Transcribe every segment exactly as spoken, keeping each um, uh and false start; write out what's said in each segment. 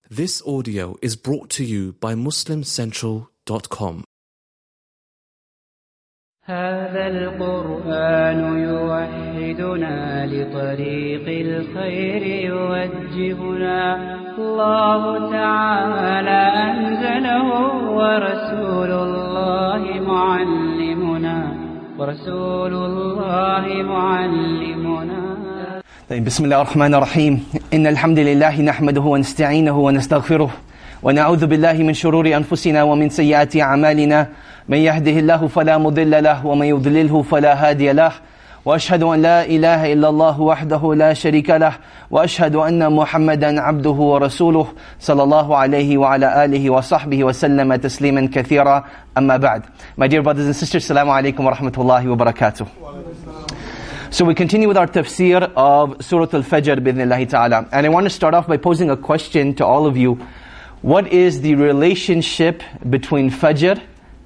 This audio is brought to you by muslim central dot com. هذا القرآن يوحدنا لطريق الخير يوجهنا الله تعالى أنزله ورسول الله معلمنا ورسول الله معلمنا بسم الله الرحمن الرحيم إن الحمد لله نحمده ونستعينه ونستغفره ونعوذ بالله من شرور أنفسنا ومن سيئات أعمالنا من يهده الله فلا مضل له ومن يضلله فلا هادي له وأشهد أن لا إله إلا الله وحده لا شريك له وأشهد أن محمدا عبده ورسوله صلى الله عليه وعلى آله وصحبه وسلم تسليما كثيرا أما بعد. My dear brothers and sisters, Assalamu alaikum wa rahmatullahi wa barakatuh. So we continue with our tafsir of Surah Al-Fajr bi-idhnillahi ta'ala. And I want to start off by posing a question to all of you. What is the relationship between Fajr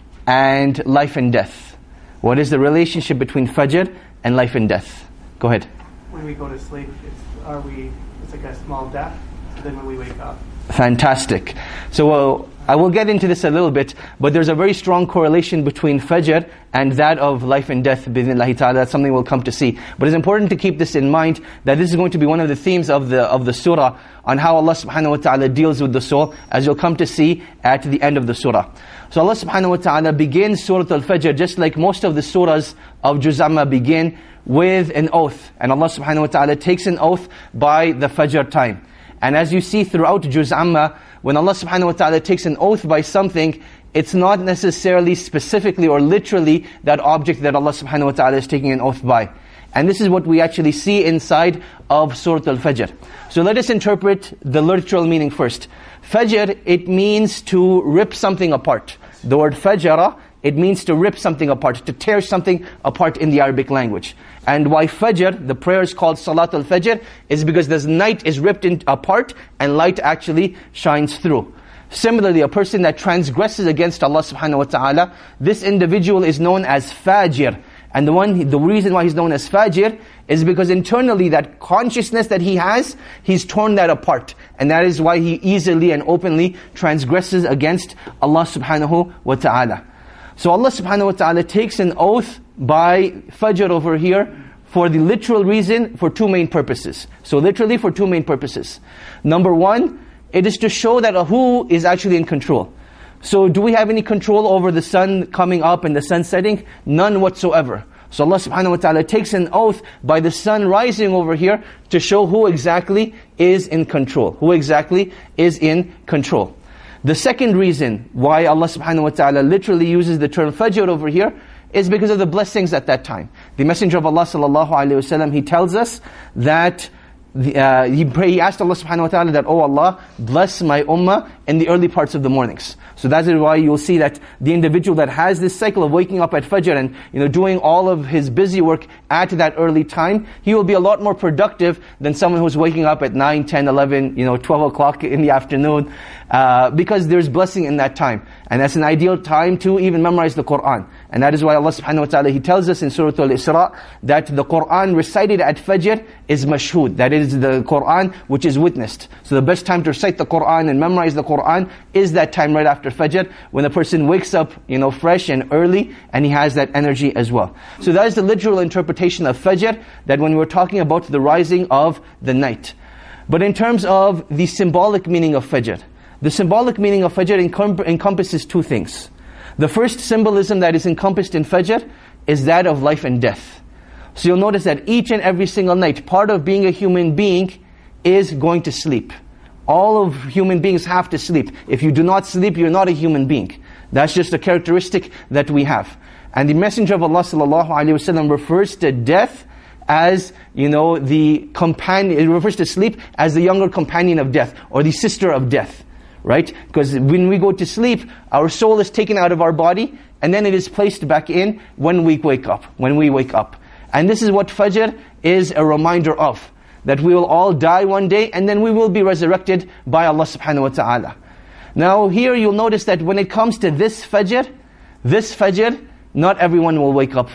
and life and death? What is the relationship between Fajr and life and death? Go ahead. When we go to sleep, it's, are we, it's like a small death. So then when we wake up. Fantastic. So uh, I will get into this a little bit, but there's a very strong correlation between Fajr and that of life and death, bi-idhnillahi ta'ala. That's something we'll come to see. But it's important to keep this in mind, that this is going to be one of the themes of the of the surah, on how Allah subhanahu wa ta'ala deals with the soul, as you'll come to see at the end of the surah. So Allah subhanahu wa ta'ala begins Surah Al-Fajr, just like most of the surahs of Juz Amma begin, with an oath. And Allah subhanahu wa ta'ala takes an oath by the Fajr time. And as you see throughout Juz Amma, when Allah subhanahu wa ta'ala takes an oath by something, it's not necessarily specifically or literally that object that Allah subhanahu wa ta'ala is taking an oath by. And this is what we actually see inside of Surah Al-Fajr. So let us interpret the literal meaning first. Fajr, it means to rip something apart. The word fajara, it means to rip something apart, to tear something apart in the Arabic language. And why Fajr, the prayer is called Salat al-Fajr, is because this night is ripped in, apart and light actually shines through. Similarly, a person that transgresses against Allah subhanahu wa ta'ala, this individual is known as Fajr. And the one, the reason why he's known as Fajr is because internally that consciousness that he has, he's torn that apart. And that is why he easily and openly transgresses against Allah subhanahu wa ta'ala. So Allah subhanahu wa ta'ala takes an oath by Fajr over here for the literal reason, for two main purposes. So literally for two main purposes. Number one, it is to show that who is actually in control. So do we have any control over the sun coming up and the sun setting? None whatsoever. So Allah subhanahu wa ta'ala takes an oath by the sun rising over here to show who exactly is in control. Who exactly is in control. The second reason why Allah subhanahu wa ta'ala literally uses the term Fajr over here is because of the blessings at that time. The Messenger of Allah sallallahu alayhi wa sallam, he tells us that the, uh, he, pray, he asked Allah subhanahu wa ta'ala that, oh Allah, bless my ummah in the early parts of the mornings. So that is why you'll see that the individual that has this cycle of waking up at Fajr and you know doing all of his busy work at that early time, he will be a lot more productive than someone who's waking up at nine, ten, eleven, you know, twelve o'clock in the afternoon, uh, because there's blessing in that time. And that's an ideal time to even memorize the Qur'an. And that is why Allah subhanahu wa ta'ala, He tells us in Surah Al-Isra that the Qur'an recited at Fajr is mashhood. That is the Qur'an which is witnessed. So the best time to recite the Qur'an and memorize the Qur'an is that time right after Fajr, when the person wakes up, you know, fresh and early, and he has that energy as well. So that is the literal interpretation of Fajr, that when we're talking about the rising of the night. But in terms of the symbolic meaning of Fajr, the symbolic meaning of Fajr encom- encompasses two things. The first symbolism that is encompassed in Fajr is that of life and death. So you'll notice that each and every single night, part of being a human being is going to sleep. All of human beings have to sleep. If you do not sleep, you're not a human being. That's just a characteristic that we have. And the Messenger of Allah sallallahu alaihi wasallam refers to death as, you know, the companion, it refers to sleep as the younger companion of death, or the sister of death. Right? Because when we go to sleep, our soul is taken out of our body, and then it is placed back in when we wake up. When we wake up. And this is what Fajr is a reminder of. That we will all die one day, and then we will be resurrected by Allah subhanahu wa ta'ala. Now here you'll notice that when it comes to this Fajr, this Fajr, not everyone will wake up for.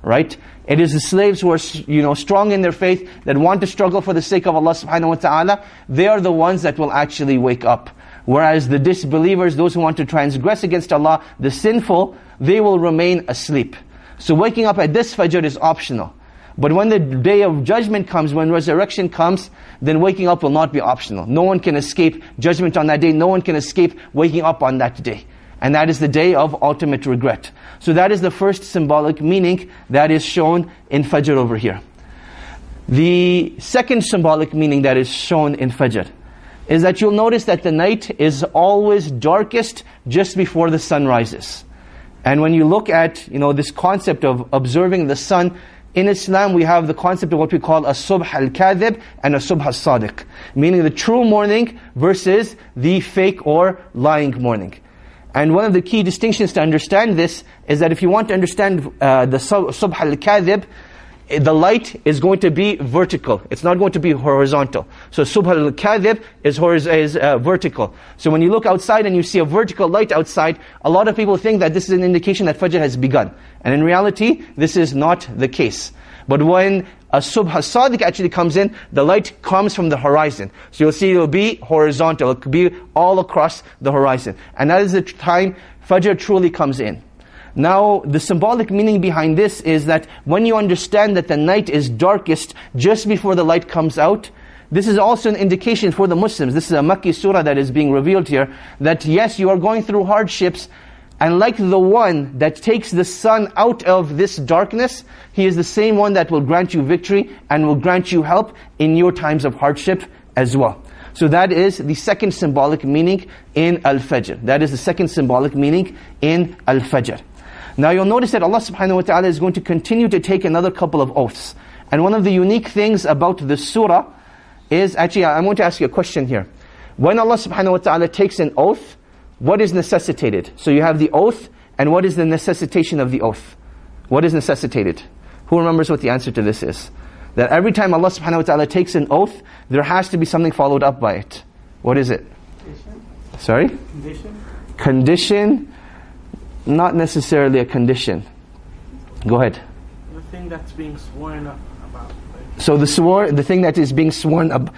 right? It is the slaves who are, you know, strong in their faith, that want to struggle for the sake of Allah subhanahu wa ta'ala. They are the ones that will actually wake up. Whereas the disbelievers, those who want to transgress against Allah, the sinful, they will remain asleep. So waking up at this Fajr is optional. But when the day of judgment comes, when resurrection comes, then waking up will not be optional. No one can escape judgment on that day. No one can escape waking up on that day. And that is the day of ultimate regret. So that is the first symbolic meaning that is shown in Fajr over here. The second symbolic meaning that is shown in Fajr is that you'll notice that the night is always darkest just before the sun rises. And when you look at, you know, this concept of observing the sun, in Islam we have the concept of what we call a subh al-kadhib and a subh al-sadiq. Meaning the true morning versus the fake or lying morning. And one of the key distinctions to understand this is that if you want to understand uh, the subh al-kadhib, the light is going to be vertical. It's not going to be horizontal. So subh al-kadhib is, is uh, vertical. So when you look outside and you see a vertical light outside, a lot of people think that this is an indication that Fajr has begun. And in reality, this is not the case. But when a subh al-sadiq actually comes in, the light comes from the horizon. So you'll see it will be horizontal. It will be all across the horizon. And that is the time Fajr truly comes in. Now, the symbolic meaning behind this is that when you understand that the night is darkest just before the light comes out, this is also an indication for the Muslims. This is a Makki surah that is being revealed here, that yes, you are going through hardships, and like the one that takes the sun out of this darkness, He is the same one that will grant you victory and will grant you help in your times of hardship as well. So that is the second symbolic meaning in Al-Fajr. That is the second symbolic meaning in Al-Fajr. Now you'll notice that Allah subhanahu wa ta'ala is going to continue to take another couple of oaths. And one of the unique things about this surah is, actually I'm going to ask you a question here. When Allah subhanahu wa ta'ala takes an oath, what is necessitated? So you have the oath, and what is the necessitation of the oath? What is necessitated? Who remembers what the answer to this is? That every time Allah subhanahu wa ta'ala takes an oath, there has to be something followed up by it. What is it? Condition. Sorry? Condition. Condition. Not necessarily a condition. Go ahead. The thing that's being sworn about. Like. So the swore, the thing that is being sworn ab-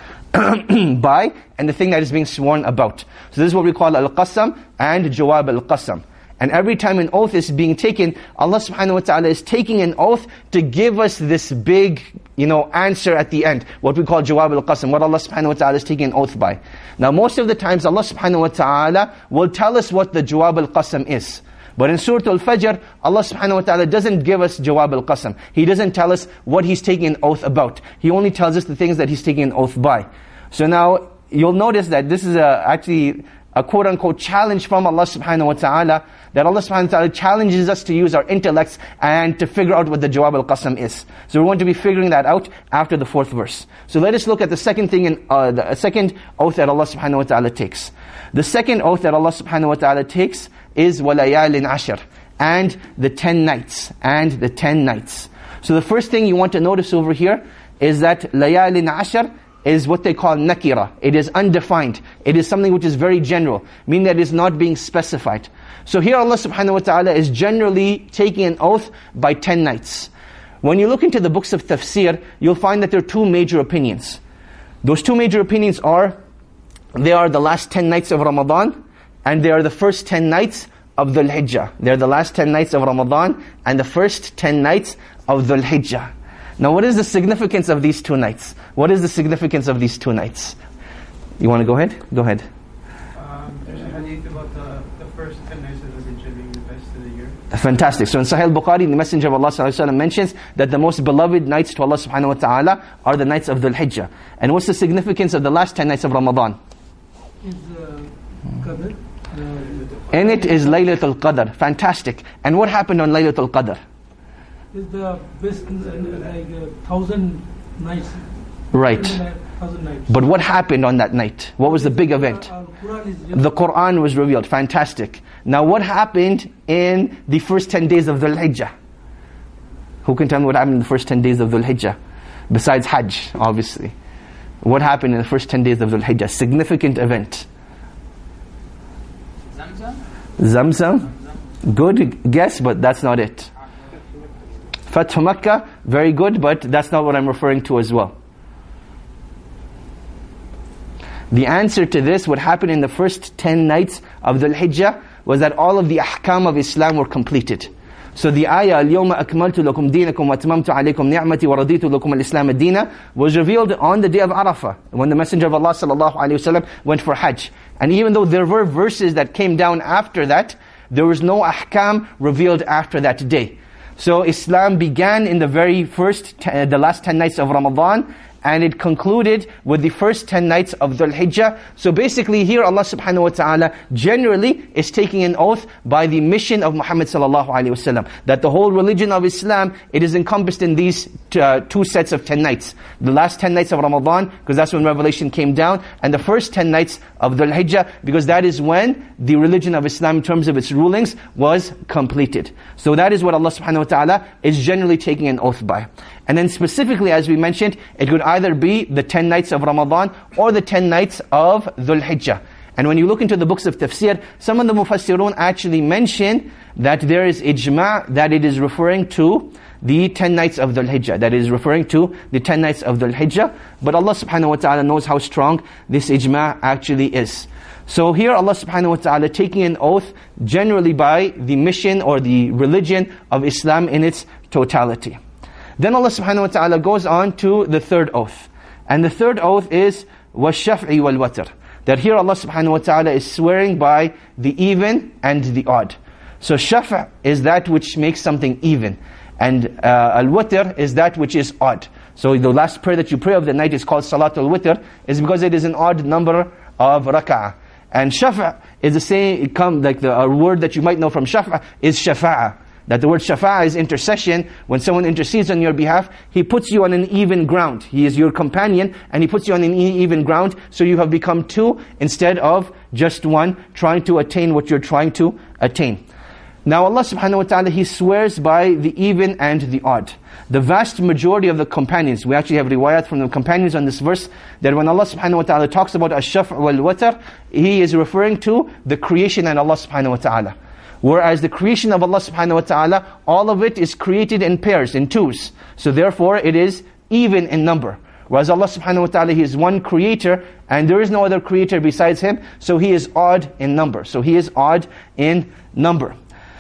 by, and the thing that is being sworn about. So this is what we call al-qasam and jawab al-qasam. And every time an oath is being taken, Allah subhanahu wa ta'ala is taking an oath to give us this big, you know, answer at the end. What we call jawab al-qasam, what Allah subhanahu wa ta'ala is taking an oath by. Now most of the times Allah subhanahu wa ta'ala will tell us what the jawab al-qasam is. But in Surah Al-Fajr, Allah subhanahu wa ta'ala doesn't give us jawab al-qasam. He doesn't tell us what He's taking an oath about. He only tells us the things that He's taking an oath by. So now, you'll notice that this is a, actually a quote-unquote challenge from Allah subhanahu wa ta'ala, that Allah subhanahu wa ta'ala challenges us to use our intellects and to figure out what the jawab al-qasam is. So we're going to be figuring that out after the fourth verse. So let us look at the second thing, in, uh, the second oath that Allah subhanahu wa ta'ala takes. The second oath that Allah subhanahu wa ta'ala takes is walayalin ashar, and the ten nights, and the ten nights. So the first thing you want to notice over here is that layalin ashar is what they call nakira. It is undefined. It is something which is very general, meaning that it is not being specified. So here Allah subhanahu wa ta'ala is generally taking an oath by ten nights. When you look into the books of tafsir, you'll find that there are two major opinions. Those two major opinions are, they are the last ten nights of Ramadan, and they are the first ten nights of Dhul Hijjah. They are the last ten nights of Ramadan and the first ten nights of Dhul Hijjah. Now what is the significance of these two nights? What is the significance of these two nights? You want to go ahead? Go ahead. Um, there's a hadith about the, the first ten nights of the Hijjah being the best of the year. Fantastic. So in Sahih Bukhari, the Messenger of Allah sallallahu alaihi wasallam mentions that the most beloved nights to Allah subhanahu wa ta'ala are the nights of Dhul Hijjah. And what's the significance of the last ten nights of Ramadan? Is uh, Qadr. In it is Laylatul Qadr. Fantastic. And what happened on Laylatul Qadr? Is the best, uh, like uh, thousand nights. Right. Thousand nights. But what happened on that night? What was the big event? Uh, Quran is The Quran was revealed. Fantastic. Now what happened in the first ten days of Dhul Hijjah? Who can tell me what happened in the first ten days of Dhul Hijjah? Besides Hajj, obviously. What happened in the first ten days of Dhul Hijjah? Significant event. Zamzam? Good guess, but that's not it. Fathu Makkah, very good, but that's not what I'm referring to as well. The answer to this, what happened in the first ten nights of Dhul Hijjah, was that all of the ahkam of Islam were completed. So the ayah, الْيَوْمَ أَكْمَلْتُ لَكُمْ دِينَكُمْ وَأَتْمَمْتُ عَلَيْكُمْ نِعْمَتِي وَرَضِيتُ لَكُمْ الْإِسْلَامَ الدِّينَ, was revealed on the day of Arafah, when the Messenger of Allah sallallahu alaihi wasallam went for Hajj. And even though there were verses that came down after that, there was no ahkam revealed after that day. So Islam began in the very first, t- the last ten nights of Ramadan, and it concluded with the first ten nights of Dhul Hijjah. So basically here Allah subhanahu wa ta'ala generally is taking an oath by the mission of Muhammad sallallahu alaihi wasallam, that the whole religion of Islam, it is encompassed in these uh, two sets of ten nights. The last ten nights of Ramadan, because that's when revelation came down, and the first ten nights of Dhul Hijjah, because that is when the religion of Islam in terms of its rulings was completed. So that is what Allah subhanahu wa ta'ala is generally taking an oath by. And then specifically, as we mentioned, it could either be the ten nights of Ramadan or the ten nights of Dhul Hijjah. And when you look into the books of tafsir, some of the mufassirun actually mention that there is ijma' that it is referring to the ten nights of Dhul Hijjah, that it is referring to the ten nights of Dhul Hijjah. But Allah subhanahu wa ta'ala knows how strong this ijma' actually is. So here Allah subhanahu wa ta'ala taking an oath generally by the mission or the religion of Islam in its totality. Then Allah subhanahu wa ta'ala goes on to the third oath. And the third oath is وَالشَّفْعِ وَالْوَتْرِ. That here Allah subhanahu wa ta'ala is swearing by the even and the odd. So shaf' is that which makes something even. And uh, al-watr is that which is odd. So the last prayer that you pray of the night is called Salatul Witr, is because it is an odd number of rak'ah. And shaf' is the same, it come, like the a word that you might know from shaf' is shafa'ah. That the word shafa'ah is intercession. When someone intercedes on your behalf, he puts you on an even ground. He is your companion, and he puts you on an e- even ground, so you have become two instead of just one, trying to attain what you're trying to attain. Now Allah subhanahu wa ta'ala, He swears by the even and the odd. The vast majority of the companions, we actually have riwayat from the companions on this verse, that when Allah subhanahu wa ta'ala talks about ash-shaf' wal-watr, He is referring to the creation and Allah subhanahu wa ta'ala. Whereas the creation of Allah subhanahu wa ta'ala, all of it is created in pairs, in twos. So therefore it is even in number. Whereas Allah subhanahu wa ta'ala, He is one creator, and there is no other creator besides Him, so He is odd in number. So He is odd in number.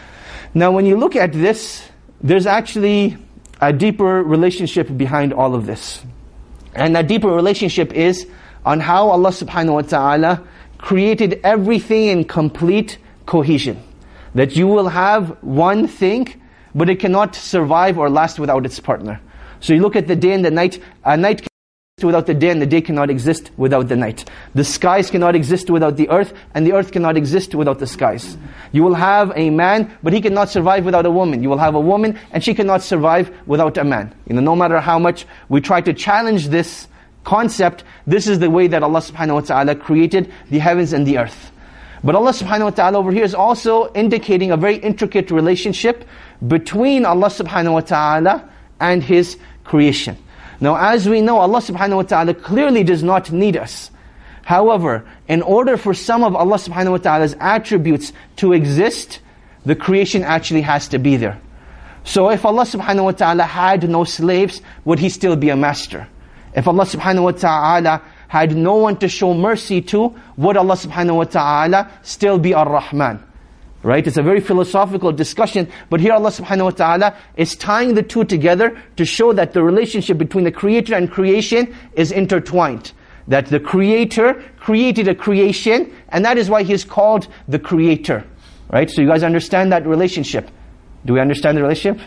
Now when you look at this, there's actually a deeper relationship behind all of this. And that deeper relationship is on how Allah subhanahu wa ta'ala created everything in complete cohesion. That you will have one thing, but it cannot survive or last without its partner. So you look at the day and the night, a night cannot exist without the day, and the day cannot exist without the night. The skies cannot exist without the earth, and the earth cannot exist without the skies. You will have a man, but he cannot survive without a woman. You will have a woman, and she cannot survive without a man. You know, no matter how much we try to challenge this concept, this is the way that Allah subhanahu wa ta'ala created the heavens and the earth. But Allah subhanahu wa ta'ala over here is also indicating a very intricate relationship between Allah subhanahu wa ta'ala and His creation. Now as we know, Allah subhanahu wa ta'ala clearly does not need us. However, in order for some of Allah subhanahu wa ta'ala's attributes to exist, the creation actually has to be there. So if Allah subhanahu wa ta'ala had no slaves, would He still be a master? If Allah subhanahu wa ta'ala had no one to show mercy to, would Allah subhanahu wa ta'ala still be Ar-Rahman? Right? It's a very philosophical discussion, but here Allah subhanahu wa ta'ala is tying the two together to show that the relationship between the creator and creation is intertwined. That the creator created a creation, and that is why He is called the creator. Right? So you guys understand that relationship? Do we understand the relationship?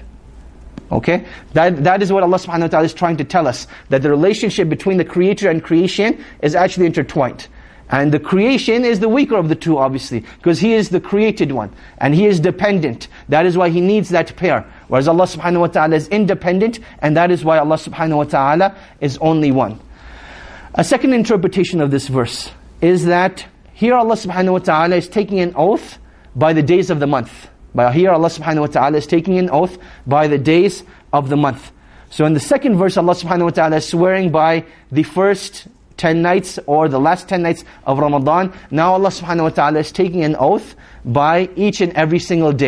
Okay? That that is what Allah subhanahu wa ta'ala is trying to tell us. That the relationship between the creator and creation is actually intertwined. And the creation is the weaker of the two, obviously. Because He is the created one. And He is dependent. That is why He needs that pair. Whereas Allah subhanahu wa ta'ala is independent. And that is why Allah subhanahu wa ta'ala is only one. A second interpretation of this verse is that here Allah subhanahu wa ta'ala is taking an oath by the days of the month. But here Allah subhanahu wa ta'ala is taking an oath by the days of the month. So in the second verse, Allah subhanahu wa ta'ala is swearing by the first ten nights or the last ten nights of Ramadan. Now Allah subhanahu wa ta'ala is taking an oath by each and every single day.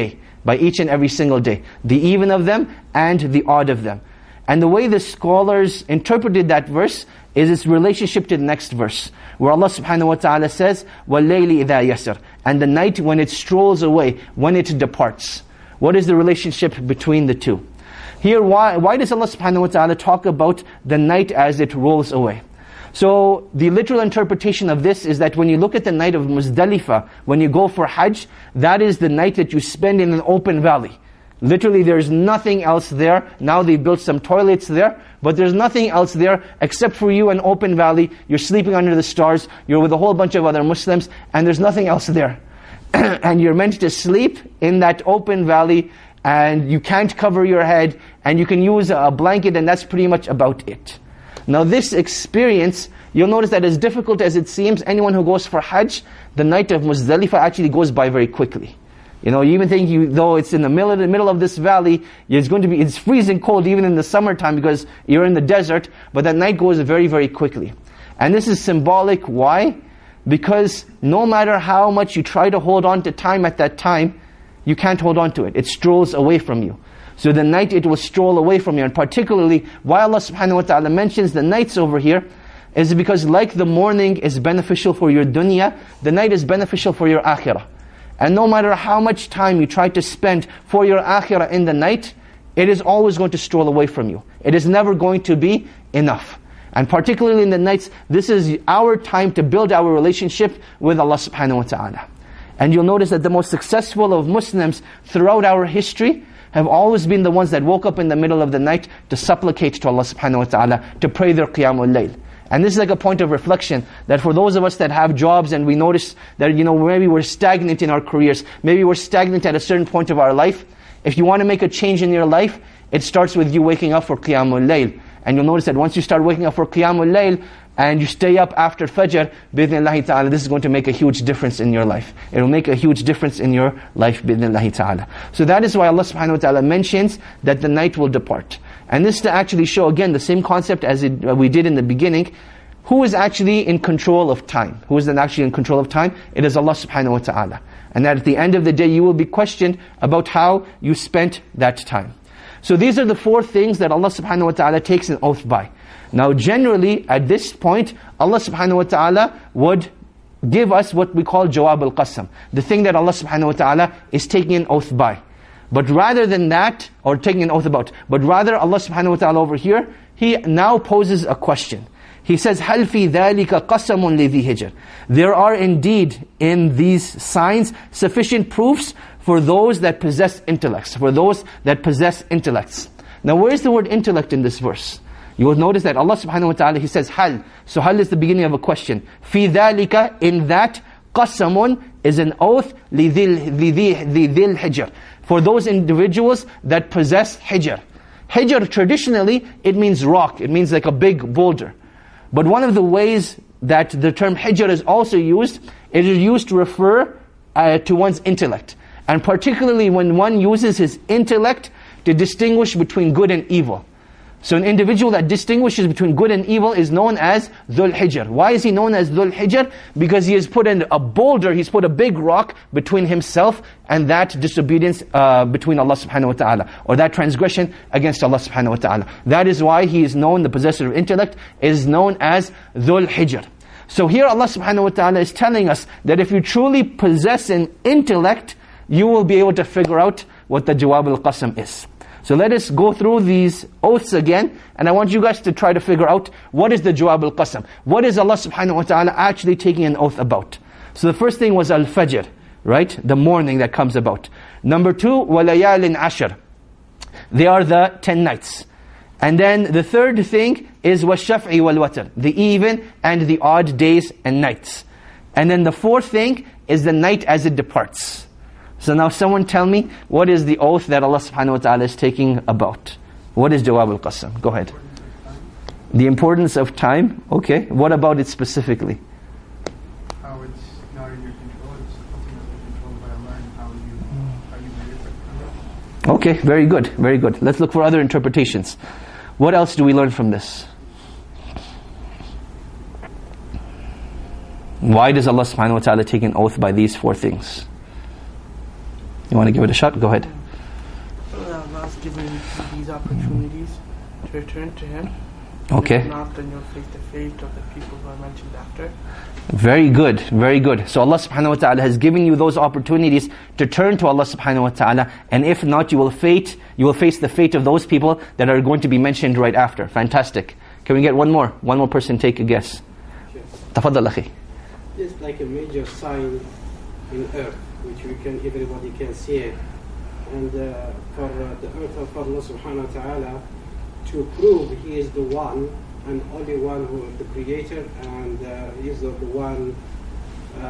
by each and every single day. The even of them and the odd of them. And the way the scholars interpreted that verse is its relationship to the next verse, where Allah subhanahu wa ta'ala says, وَاللَّيْلِ إِذَا يَسْرٍ, and the night when it strolls away, when it departs. What is the relationship between the two? Here, why, why does Allah subhanahu wa ta'ala talk about the night as it rolls away? So, the literal interpretation of this is that when you look at the night of Muzdalifah, when you go for Hajj, that is the night that you spend in an open valley. Literally, there's nothing else there. Now they've built some toilets there, but there's nothing else there except for you, an open valley. You're sleeping under the stars. You're with a whole bunch of other Muslims, and there's nothing else there. And you're meant to sleep in that open valley, and you can't cover your head, and you can use a blanket, and that's pretty much about it. Now this experience, you'll notice that as difficult as it seems, anyone who goes for Hajj, the night of Muzdalifah actually goes by very quickly. You know, you even think, you, though it's in the middle, the middle of this valley, it's going to be, it's freezing cold even in the summertime because you're in the desert, but that night goes very, very quickly. And this is symbolic. Why? Because no matter how much you try to hold on to time at that time, you can't hold on to it. It strolls away from you. So the night, it will stroll away from you. And particularly, why Allah subhanahu wa ta'ala mentions the nights over here, is because like the morning is beneficial for your dunya, the night is beneficial for your akhirah. And no matter how much time you try to spend for your akhirah in the night, it is always going to stroll away from you. It is never going to be enough. And particularly in the nights, this is our time to build our relationship with Allah subhanahu wa ta'ala. And you'll notice that the most successful of Muslims throughout our history have always been the ones that woke up in the middle of the night to supplicate to Allah subhanahu wa ta'ala, to pray their qiyamul layl. And this is like a point of reflection, that for those of us that have jobs and we notice that, you know, maybe we're stagnant in our careers, maybe we're stagnant at a certain point of our life, if you want to make a change in your life, it starts with you waking up for Qiyamul Layl. And you'll notice that once you start waking up for Qiyamul Layl, and you stay up after Fajr, bi'idhnillahi ta'ala, this is going to make a huge difference in your life. It will make a huge difference in your life, bi'idhnillahi ta'ala. So that is why Allah subhanahu wa ta'ala mentions that the night will depart. And this to actually show, again, the same concept as it, uh, we did in the beginning. Who is actually in control of time? Who is then actually in control of time? It is Allah subhanahu wa ta'ala. And that at the end of the day, you will be questioned about how you spent that time. So these are the four things that Allah subhanahu wa ta'ala takes an oath by. Now generally, at this point, Allah subhanahu wa ta'ala would give us what we call Jawab al-Qasam. The thing that Allah subhanahu wa ta'ala is taking an oath by. But rather than that, or taking an oath about, but rather Allah subhanahu wa ta'ala over here, He now poses a question. He says, هَلْ فِي ذَلِكَ قَسَمٌ لِذِي هِجْرٍ. There are indeed in these signs sufficient proofs for those that possess intellects, for those that possess intellects. Now where is the word intellect in this verse? You will notice that Allah subhanahu wa ta'ala, He says, hal. So hal is the beginning of a question. فِي ذَلِكَ, in that, قَسَمٌ is an oath, لِذِي الْحِجْرِ, hijr, for those individuals that possess hijr. Hijr, traditionally, it means rock. It means like a big boulder. But one of the ways that the term hijr is also used, it is used to refer uh, to one's intellect. And particularly when one uses his intellect to distinguish between good and evil. So an individual that distinguishes between good and evil is known as Dhul Hijr. Why is he known as Dhul Hijr? Because he has put in a boulder, he's put a big rock between himself and that disobedience uh, between Allah subhanahu wa ta'ala, or that transgression against Allah subhanahu wa ta'ala. That is why he is known, the possessor of intellect, is known as Dhul Hijr. So here Allah subhanahu wa ta'ala is telling us that if you truly possess an intellect, you will be able to figure out what the Jawab al-Qasam is. So let us go through these oaths again, and I want you guys to try to figure out what is the Jawab al-Qasam. What is Allah subhanahu wa ta'ala actually taking an oath about? So the first thing was al-Fajr, right? The morning that comes about. Number two, وَلَيَالٍ عَشْرٍ. They are the ten nights. And then the third thing is وَالشَّفْعِ وَالْوَتْرِ, the even and the odd days and nights. And then the fourth thing is the night as it departs. So now someone tell me, what is the oath that Allah subhanahu wa ta'ala is taking about? What is Jawab al-Qasam? Go ahead. The importance of time? Okay. What about it specifically? How it's not in your control, it's something that's controlled by Allah, and how you, how you made it. Okay, very good, very good. Let's look for other interpretations. What else do we learn from this? Why does Allah subhanahu wa ta'ala take an oath by these four things? You want to give it a shot? Go ahead. Allah has given you these opportunities to return to Him. Okay. If not, then you'll face the fate of the people who are mentioned after. Very good, very good. So Allah subhanahu wa ta'ala has given you those opportunities to turn to Allah subhanahu wa ta'ala, and if not, you will fate, you will face the fate of those people that are going to be mentioned right after. Fantastic. Can we get one more? One more person take a guess. Tafaddal akhi. It's like a major sign in earth, which we can, everybody can see it. And uh, for uh, the earth of Allah subhanahu wa ta'ala, to prove He is the one and only one who is the creator, and uh, He is the, the one uh,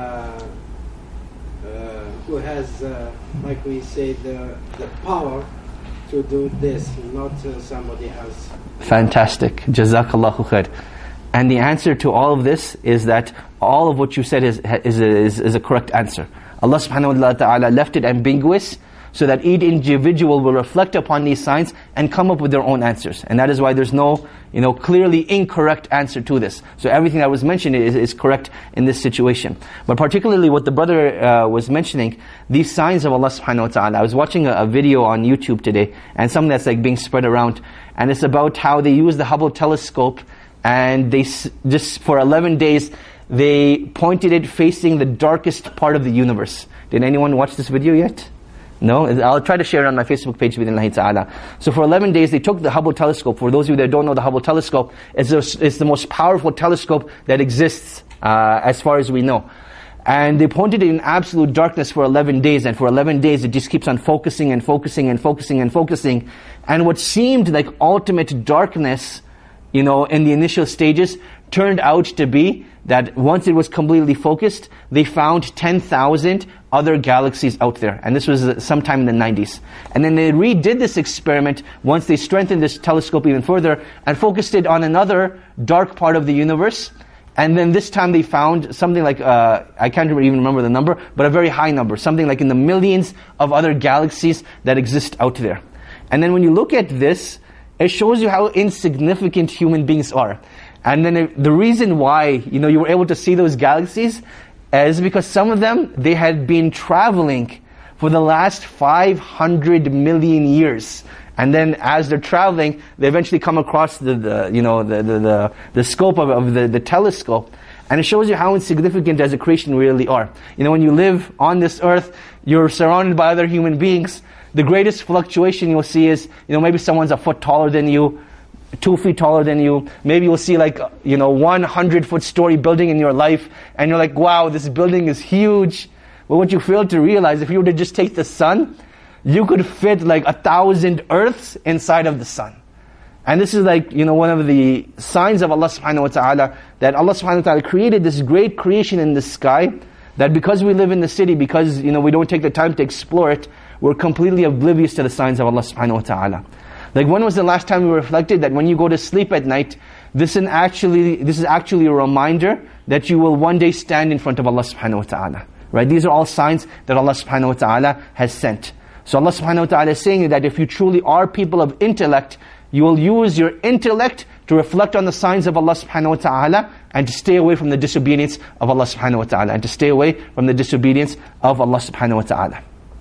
uh, who has, uh, like we say, the, the power to do this, not uh, somebody else. Fantastic. Jazakallahu khair. And the answer to all of this is that all of what you said is, is, is, is a correct answer. Allah subhanahu wa ta'ala left it ambiguous so that each individual will reflect upon these signs and come up with their own answers. And that is why there's no, you know, clearly incorrect answer to this. So everything that was mentioned is, is correct in this situation. But particularly what the brother uh, was mentioning, these signs of Allah subhanahu wa ta'ala. I was watching a, a video on YouTube today, and something that's like being spread around, and it's about how they use the Hubble telescope, and they just for eleven days, they pointed it facing the darkest part of the universe. Did anyone watch this video yet? No? I'll try to share it on my Facebook page with Allah ta'ala. So for eleven days, they took the Hubble telescope. For those of you that don't know the Hubble telescope, it's, a, it's the most powerful telescope that exists uh, as far as we know. And they pointed it in absolute darkness for eleven days. And for eleven days, it just keeps on focusing and focusing and focusing and focusing. And what seemed like ultimate darkness, you know, in the initial stages, turned out to be that once it was completely focused, they found ten thousand other galaxies out there. And this was sometime in the nineties. And then they redid this experiment once they strengthened this telescope even further and focused it on another dark part of the universe. And then this time they found something like, uh, I can't even remember the number, but a very high number. Something like in the millions of other galaxies that exist out there. And then when you look at this, it shows you how insignificant human beings are. And then it, the reason why, you know, you were able to see those galaxies is because some of them, they had been traveling for the last five hundred million years. And then as they're traveling, they eventually come across the, the you know, the, the, the, the scope of, of the, the telescope. And it shows you how insignificant as a creation we really are. You know, when you live on this earth, you're surrounded by other human beings. The greatest fluctuation you'll see is, you know, maybe someone's a foot taller than you, two feet taller than you. Maybe you'll see like, you know, one hundred foot story building in your life, and you're like, wow, this building is huge. But what you fail to realize, if you were to just take the sun, you could fit like a thousand earths inside of the sun. And this is like, you know, one of the signs of Allah subhanahu wa ta'ala, that Allah subhanahu wa ta'ala created this great creation in the sky, that because we live in the city, because, you know, we don't take the time to explore it, we're completely oblivious to the signs of Allah subhanahu wa ta'ala. Like, when was the last time you reflected that when you go to sleep at night, this is actually this is actually a reminder that you will one day stand in front of Allah subhanahu wa ta'ala. Right? These are all signs that Allah subhanahu wa ta'ala has sent. So Allah subhanahu wa ta'ala is saying that if you truly are people of intellect, you will use your intellect to reflect on the signs of Allah subhanahu wa ta'ala, and to stay away from the disobedience of Allah subhanahu wa ta'ala, and to stay away from the disobedience of Allah subhanahu wa ta'ala.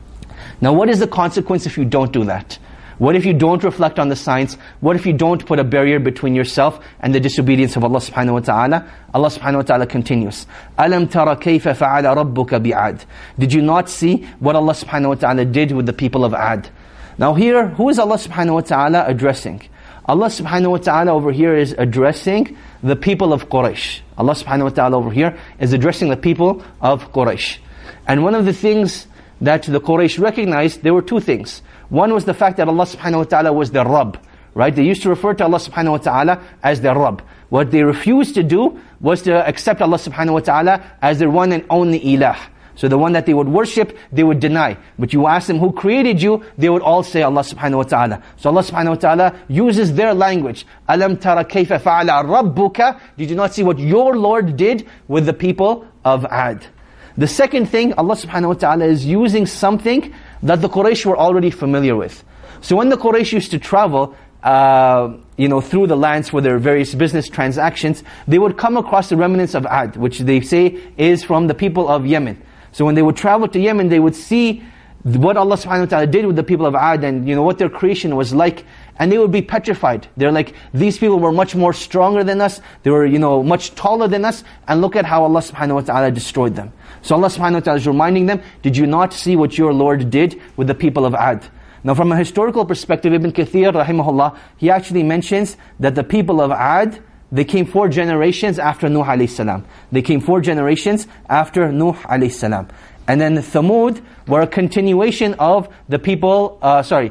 Now, what is the consequence if you don't do that? What if you don't reflect on the signs? What if you don't put a barrier between yourself and the disobedience of Allah subhanahu wa ta'ala? Allah subhanahu wa ta'ala continues, أَلَمْ تَرَ كَيْفَ فَعَلَ رَبُّكَ بِعَادٍ. Did you not see what Allah subhanahu wa ta'ala did with the people of Ad? Now here, who is Allah subhanahu wa ta'ala addressing? Allah subhanahu wa ta'ala over here is addressing the people of Quraysh. Allah subhanahu wa ta'ala over here is addressing the people of Quraysh. And one of the things that the Quraysh recognized, there were two things. One was the fact that Allah subhanahu wa ta'ala was their Rabb. Right? They used to refer to Allah subhanahu wa ta'ala as their Rabb. What they refused to do was to accept Allah subhanahu wa ta'ala as their one and only Ilah. So the one that they would worship, they would deny. But you ask them who created you, they would all say Allah subhanahu wa ta'ala. So Allah subhanahu wa ta'ala uses their language. أَلَمْ تَرَ كَيْفَ فَعَلَ رَبُّكَ. Did you not see what your Lord did with the people of Ad? The second thing, Allah subhanahu wa ta'ala is using something that the Quraysh were already familiar with. So when the Quraysh used to travel, uh, you know, through the lands for their various business transactions, they would come across the remnants of Ad, which they say is from the people of Yemen. So when they would travel to Yemen, they would see what Allah subhanahu wa ta'ala did with the people of Ad, and you know what their creation was like, and they would be petrified. They're like, these people were much more stronger than us, they were you know much taller than us, and look at how Allah subhanahu wa ta'ala destroyed them. So Allah subhanahu wa ta'ala is reminding them, did you not see what your Lord did with the people of Ad? Now from a historical perspective, Ibn Kathir rahimahullah, he actually mentions that the people of Ad, they came four generations after Nuh alayhi salam. They came four generations after Nuh alayhi salam. And then Thamud were a continuation of the people, uh, sorry,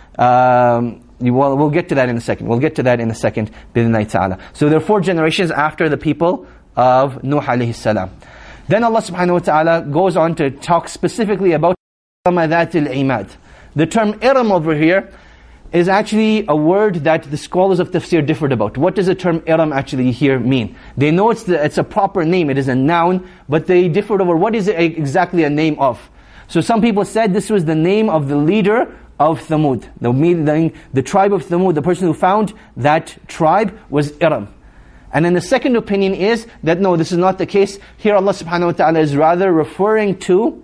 um, well, we'll get to that in a second. We'll get to that in a second, bi-idhnillahi ta'ala. So there are four generations after the people of Nuh alayhi salam. Then Allah subhanahu wa ta'ala goes on to talk specifically about ذات العماد. The term Iram over here is actually a word that the scholars of tafsir differed about. What does the term Iram actually here mean? They know it's, the, it's a proper name, it is a noun, but they differed over what is it exactly a name of. So some people said this was the name of the leader of Thamud. The, the, the tribe of Thamud, the person who found that tribe was Iram. And then the second opinion is that no, this is not the case. Here Allah subhanahu wa ta'ala is rather referring to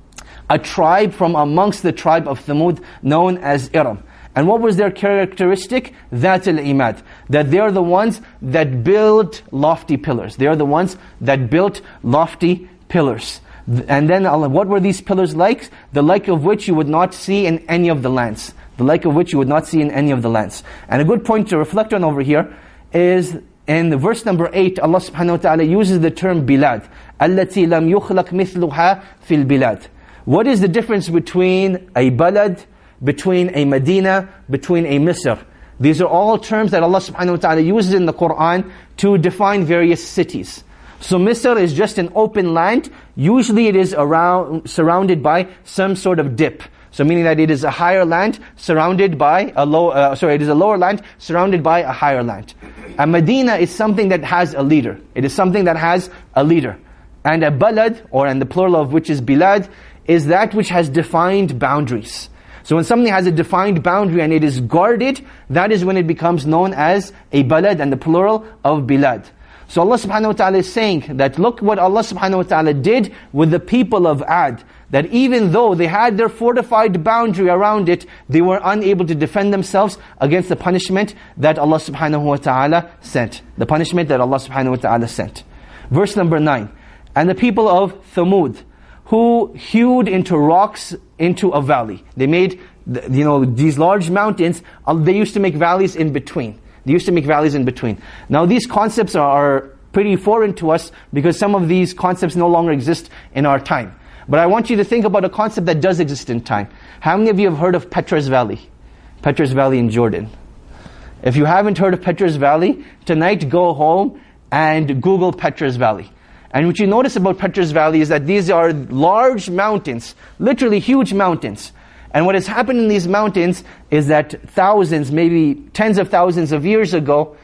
a tribe from amongst the tribe of Thamud known as Iram. And what was their characteristic? That al-imad. That they are the ones that build lofty pillars. They are the ones that built lofty pillars. And then Allah, what were these pillars like? The like of which you would not see in any of the lands. The like of which you would not see in any of the lands. And a good point to reflect on over here is in verse number eight, Allah subhanahu wa ta'ala uses the term bilad. الَّتِي لَمْ يُخْلَقْ مِثْلُهَا فِي الْبِلَادِ. What is the difference between a balad, between a Medina, between a Misr? These are all terms that Allah subhanahu wa ta'ala uses in the Qur'an to define various cities. So Misr is just an open land. Usually it is around, surrounded by some sort of dip. So meaning that it is a higher land surrounded by a low, uh, sorry, it is a lower land surrounded by a higher land. A Medina is something that has a leader. It is something that has a leader. And a balad, or and the plural of which is bilad, is that which has defined boundaries. So when something has a defined boundary and it is guarded, that is when it becomes known as a balad, and the plural of bilad. So Allah subhanahu wa ta'ala is saying that look what Allah subhanahu wa ta'ala did with the people of Ad. That even though they had their fortified boundary around it, they were unable to defend themselves against the punishment that Allah subhanahu wa ta'ala sent. The punishment that Allah subhanahu wa ta'ala sent. Verse number nine. And the people of Thamud, who hewed into rocks into a valley. They made, you know, these large mountains, they used to make valleys in between. They used to make valleys in between. Now these concepts are pretty foreign to us because some of these concepts no longer exist in our time. But I want you to think about a concept that does exist in time. How many of you have heard of Petra's Valley? Petra's Valley in Jordan. If you haven't heard of Petra's Valley, tonight go home and Google Petra's Valley. And what you notice about Petra's Valley is that these are large mountains, literally huge mountains. And what has happened in these mountains is that thousands, maybe tens of thousands of years ago,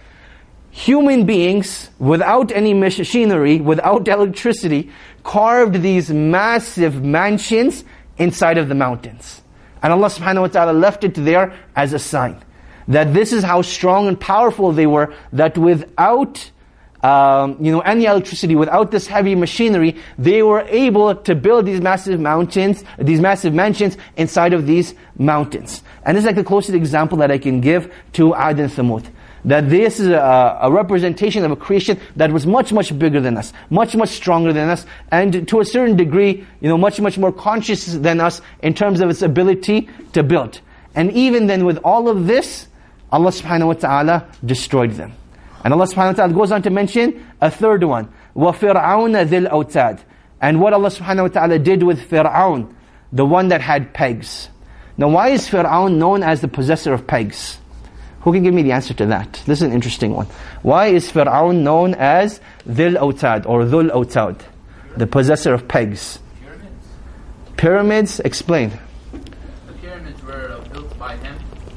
human beings, without any machinery, without electricity, carved these massive mansions inside of the mountains. And Allah subhanahu wa ta'ala left it there as a sign. That this is how strong and powerful they were, that without Um, you know, any electricity, without this heavy machinery, they were able to build these massive mountains, these massive mansions inside of these mountains. And this is like the closest example that I can give to Ad and Thamud. That this is a, a representation of a creation that was much, much bigger than us, much, much stronger than us, and to a certain degree, you know, much, much more conscious than us in terms of its ability to build. And even then with all of this, Allah subhanahu wa ta'ala destroyed them. And Allah subhanahu wa ta'ala goes on to mention a third one. وَفِرْعَوْنَ ذِي الْأَوْتَادِ. And what Allah subhanahu wa ta'ala did with Fir'aun, the one that had pegs. Now why is Fir'aun known as the possessor of pegs? Who can give me the answer to that? This is an interesting one. Why is Fir'aun known as ذِي الْأَوْتَادِ or ذُو الْأَوْتَادِ? The possessor of pegs. Pyramids. Pyramids, explain. The pyramids were built by him.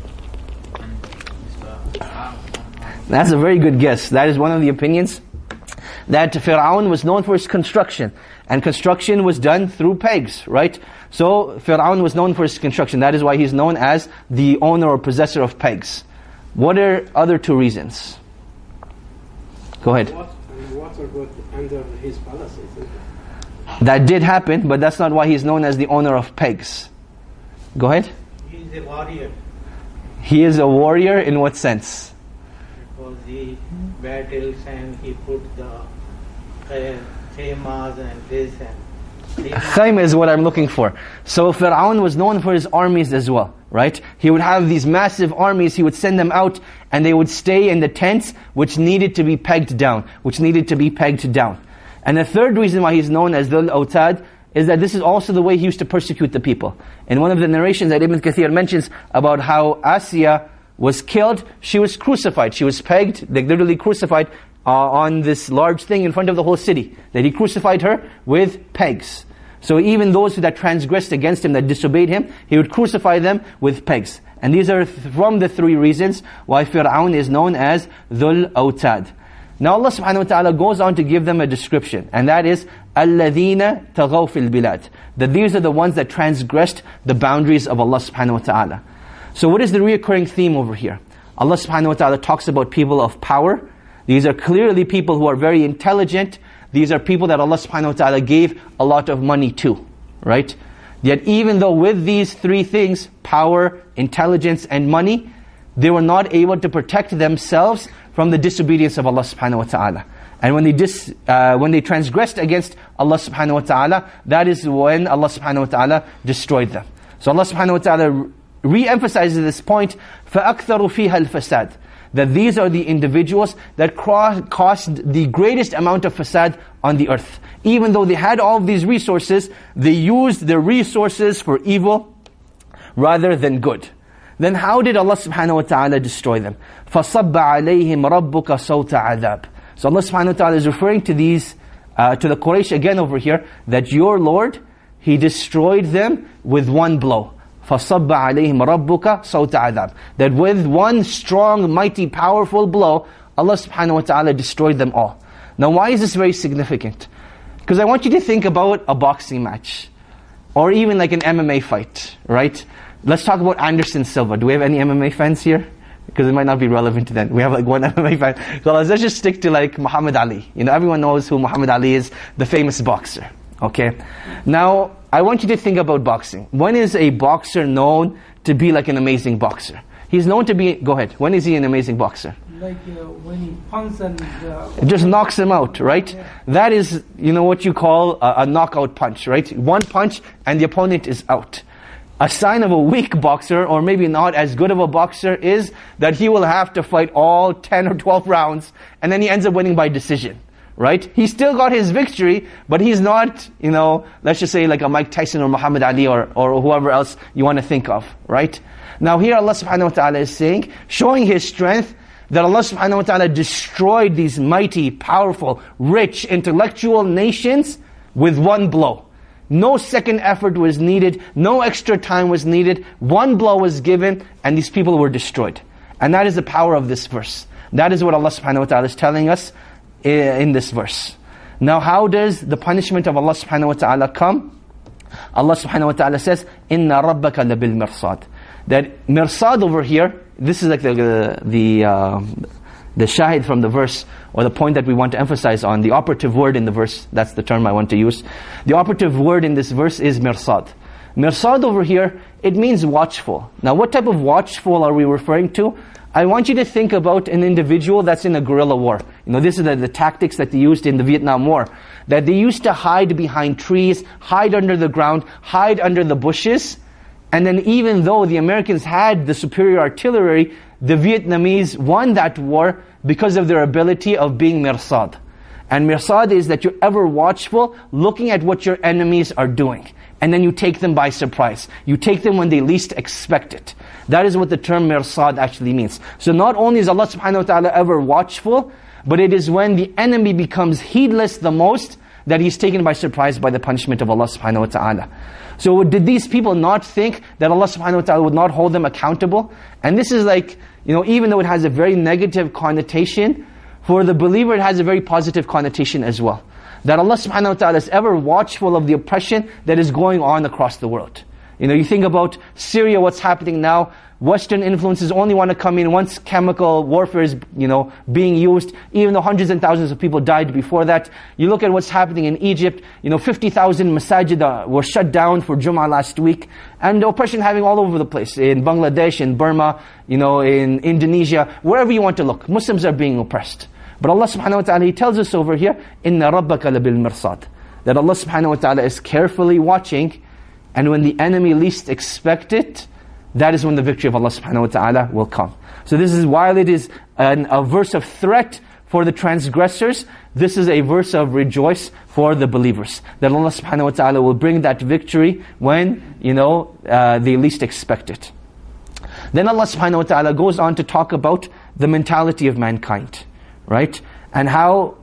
That's a very good guess. That is one of the opinions. That Fir'aun was known for his construction. And construction was done through pegs, right? So Fir'aun was known for his construction. That is why he's known as the owner or possessor of pegs. What are other two reasons? Go ahead. Water, water got under his palace, isn't it? That did happen, but that's not why he's known as the owner of pegs. Go ahead. He is a warrior. He is a warrior in what sense? Because he battles and he put the uh, khemas and this and Khayma is what I'm looking for. So Fir'aun was known for his armies as well, right? He would have these massive armies, he would send them out, and they would stay in the tents which needed to be pegged down, which needed to be pegged down. And the third reason why he's known as Dhul Awtad is that this is also the way he used to persecute the people. In one of the narrations that Ibn Kathir mentions about how Asiya was killed, she was crucified, she was pegged, they literally crucified uh, on this large thing in front of the whole city. That he crucified her with pegs. So even those that transgressed against him, that disobeyed him, he would crucify them with pegs. And these are from the three reasons why Fir'aun is known as Dhul Awtad. Now Allah subhanahu wa ta'ala goes on to give them a description, and that is الَّذِينَ تَغَوْا فِي الْبِلَادِ. That these are the ones that transgressed the boundaries of Allah subhanahu wa ta'ala. So what is the reoccurring theme over here? Allah subhanahu wa ta'ala talks about people of power. These are clearly people who are very intelligent. These are people that Allah subhanahu wa ta'ala gave a lot of money to, right? Yet even though with these three things, power, intelligence and money, they were not able to protect themselves from the disobedience of Allah subhanahu wa ta'ala. And when they dis, uh, when they transgressed against Allah subhanahu wa ta'ala, that is when Allah subhanahu wa ta'ala destroyed them. So Allah subhanahu wa ta'ala re-emphasizes this point, فَأَكْثَرُ فِيهَا الْفَسَادِ. That these are the individuals that caused the greatest amount of fasad on the earth. Even though they had all of these resources, they used their resources for evil rather than good. Then how did Allah subhanahu wa ta'ala destroy them? فَصَبَّ عَلَيْهِمْ رَبُّكَ صَوْتَ عَذَابٍ. So Allah subhanahu wa ta'ala is referring to these, uh, to the Quraysh again over here, that your Lord, He destroyed them with one blow. فَصَبَّ عَلَيْهِمْ رَبُّكَ صَوْتَ عَذَابٍ. That with one strong, mighty, powerful blow, Allah subhanahu wa ta'ala destroyed them all. Now why is this very significant? Because I want you to think about a boxing match. Or even like an M M A fight, right? Let's talk about Anderson Silva. Do we have any M M A fans here? Because it might not be relevant to them. We have like one M M A fan. So let's just stick to like Muhammad Ali. You know, everyone knows who Muhammad Ali is, the famous boxer. Okay? Now, I want you to think about boxing. When is a boxer known to be like an amazing boxer? He's known to be, go ahead, when is he an amazing boxer? Like uh, when he punches and... Uh, it just knocks him out, right? Yeah. That is, you know, what you call a, a knockout punch, right? One punch and the opponent is out. A sign of a weak boxer, or maybe not as good of a boxer, is that he will have to fight all ten or twelve rounds, and then he ends up winning by decision. Right? He still got his victory, but he's not, you know, let's just say like a Mike Tyson or Muhammad Ali or, or whoever else you want to think of. Right? Now here Allah subhanahu wa ta'ala is saying, showing His strength, that Allah subhanahu wa ta'ala destroyed these mighty, powerful, rich, intellectual nations with one blow. No second effort was needed, no extra time was needed, one blow was given, and these people were destroyed. And that is the power of this verse. That is what Allah subhanahu wa ta'ala is telling us in this verse. Now how does the punishment of Allah subhanahu wa ta'ala come? Allah subhanahu wa ta'ala says, إِنَّ رَبَّكَ لَبِالْ مِرْصَادِ. That mirsad over here, this is like the the, the, uh, the shahid from the verse, or the point that we want to emphasize on, the operative word in the verse, that's the term I want to use. The operative word in this verse is mirsad. Mirsad over here, it means watchful. Now what type of watchful are we referring to? I want you to think about an individual that's in a guerrilla war. You know, this is the, the tactics that they used in the Vietnam War. That they used to hide behind trees, hide under the ground, hide under the bushes. And then even though the Americans had the superior artillery, the Vietnamese won that war because of their ability of being mirsad. And mirsad is that you're ever watchful, looking at what your enemies are doing. And then you take them by surprise. You take them when they least expect it. That is what the term mirsad actually means. So not only is Allah subhanahu wa ta'ala ever watchful, but it is when the enemy becomes heedless the most, that he's taken by surprise by the punishment of Allah subhanahu wa ta'ala. So did these people not think that Allah subhanahu wa ta'ala would not hold them accountable? And this is like, you know, even though it has a very negative connotation, for the believer it has a very positive connotation as well. That Allah subhanahu wa ta'ala is ever watchful of the oppression that is going on across the world. You know, you think about Syria, what's happening now, Western influences only want to come in once chemical warfare is, you know, being used, even though hundreds and thousands of people died before that. You look at what's happening in Egypt, you know, fifty thousand masajid uh, were shut down for Jum'ah last week, and the oppression having all over the place, in Bangladesh, in Burma, you know, in Indonesia, wherever you want to look, Muslims are being oppressed. But Allah subhanahu wa ta'ala, He tells us over here, إِنَّ رَبَّكَ لَبِالْمِرْصَادِ, that Allah subhanahu wa ta'ala is carefully watching, and when the enemy least expect it, that is when the victory of Allah subhanahu wa ta'ala will come. So this is, while it is an, a verse of threat for the transgressors, this is a verse of rejoice for the believers. That Allah subhanahu wa ta'ala will bring that victory when, you know, uh, they least expect it. Then Allah subhanahu wa ta'ala goes on to talk about the mentality of mankind, right? And how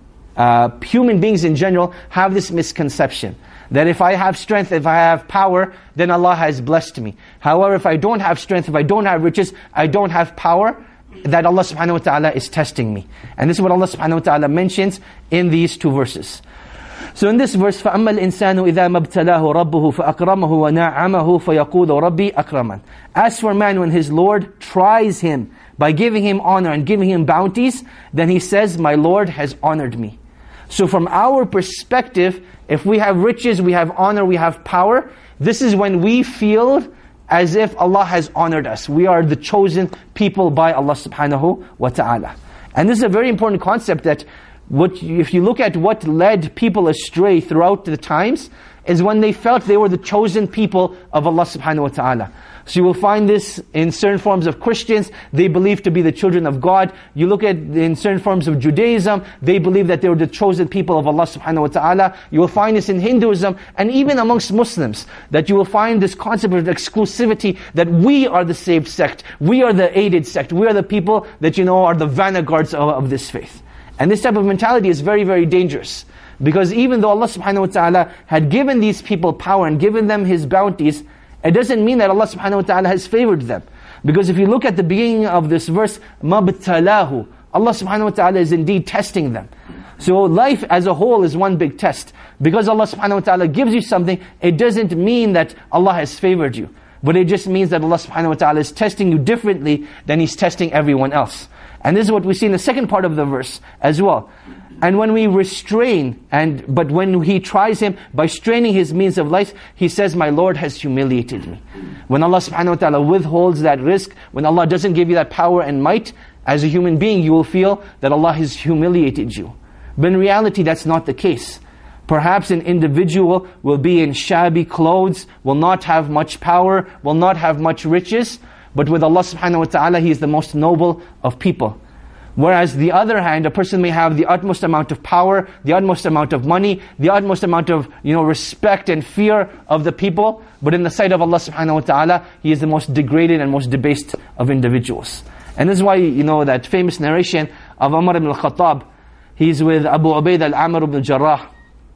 uh, human beings in general have this misconception that if I have strength, if I have power, then Allah has blessed me. However, if I don't have strength, if I don't have riches, I don't have power, that Allah subhanahu wa ta'ala is testing me. And this is what Allah subhanahu wa ta'ala mentions in these two verses. So in this verse, فَأَمَّا الْإِنسَانُ إِذَا مَبْتَلَاهُ رَبُّهُ فَأَكْرَمَهُ وَنَعَّمَهُ فَيَقُولُ رَبِّي أَكْرَمًا. As for man, when his Lord tries him by giving him honor and giving him bounties, then he says, my Lord has honored me. So from our perspective, if we have riches, we have honor, we have power, this is when we feel as if Allah has honored us. We are the chosen people by Allah subhanahu wa ta'ala. And this is a very important concept, that what if you look at what led people astray throughout the times, is when they felt they were the chosen people of Allah subhanahu wa ta'ala. So you will find this in certain forms of Christians, they believe to be the children of God. You look at in certain forms of Judaism, they believe that they were the chosen people of Allah subhanahu wa ta'ala. You will find this in Hinduism, and even amongst Muslims, that you will find this concept of exclusivity, that we are the saved sect, we are the aided sect, we are the people that you know are the vanguards of, of this faith. And this type of mentality is very, very dangerous. Because even though Allah subhanahu wa ta'ala had given these people power and given them His bounties, it doesn't mean that Allah subhanahu wa ta'ala has favored them. Because if you look at the beginning of this verse, مَبْتَلَاهُ, Allah subhanahu wa ta'ala is indeed testing them. So life as a whole is one big test. Because Allah subhanahu wa ta'ala gives you something, it doesn't mean that Allah has favored you. But it just means that Allah subhanahu wa ta'ala is testing you differently than He's testing everyone else. And this is what we see in the second part of the verse as well. And when we restrain, and but when He tries him by straining his means of life, he says, my Lord has humiliated me. When Allah subhanahu wa ta'ala withholds that risk, when Allah doesn't give you that power and might, as a human being you will feel that Allah has humiliated you. But in reality that's not the case. Perhaps an individual will be in shabby clothes, will not have much power, will not have much riches, but with Allah subhanahu wa ta'ala He is the most noble of people. Whereas the other hand, a person may have the utmost amount of power, the utmost amount of money, the utmost amount of, you know, respect and fear of the people, but in the sight of Allah subhanahu wa ta'ala, he is the most degraded and most debased of individuals. And this is why, you know, that famous narration of Umar ibn al-Khattab, he's with Abu Ubaidah al-Amr ibn al-Jarrah,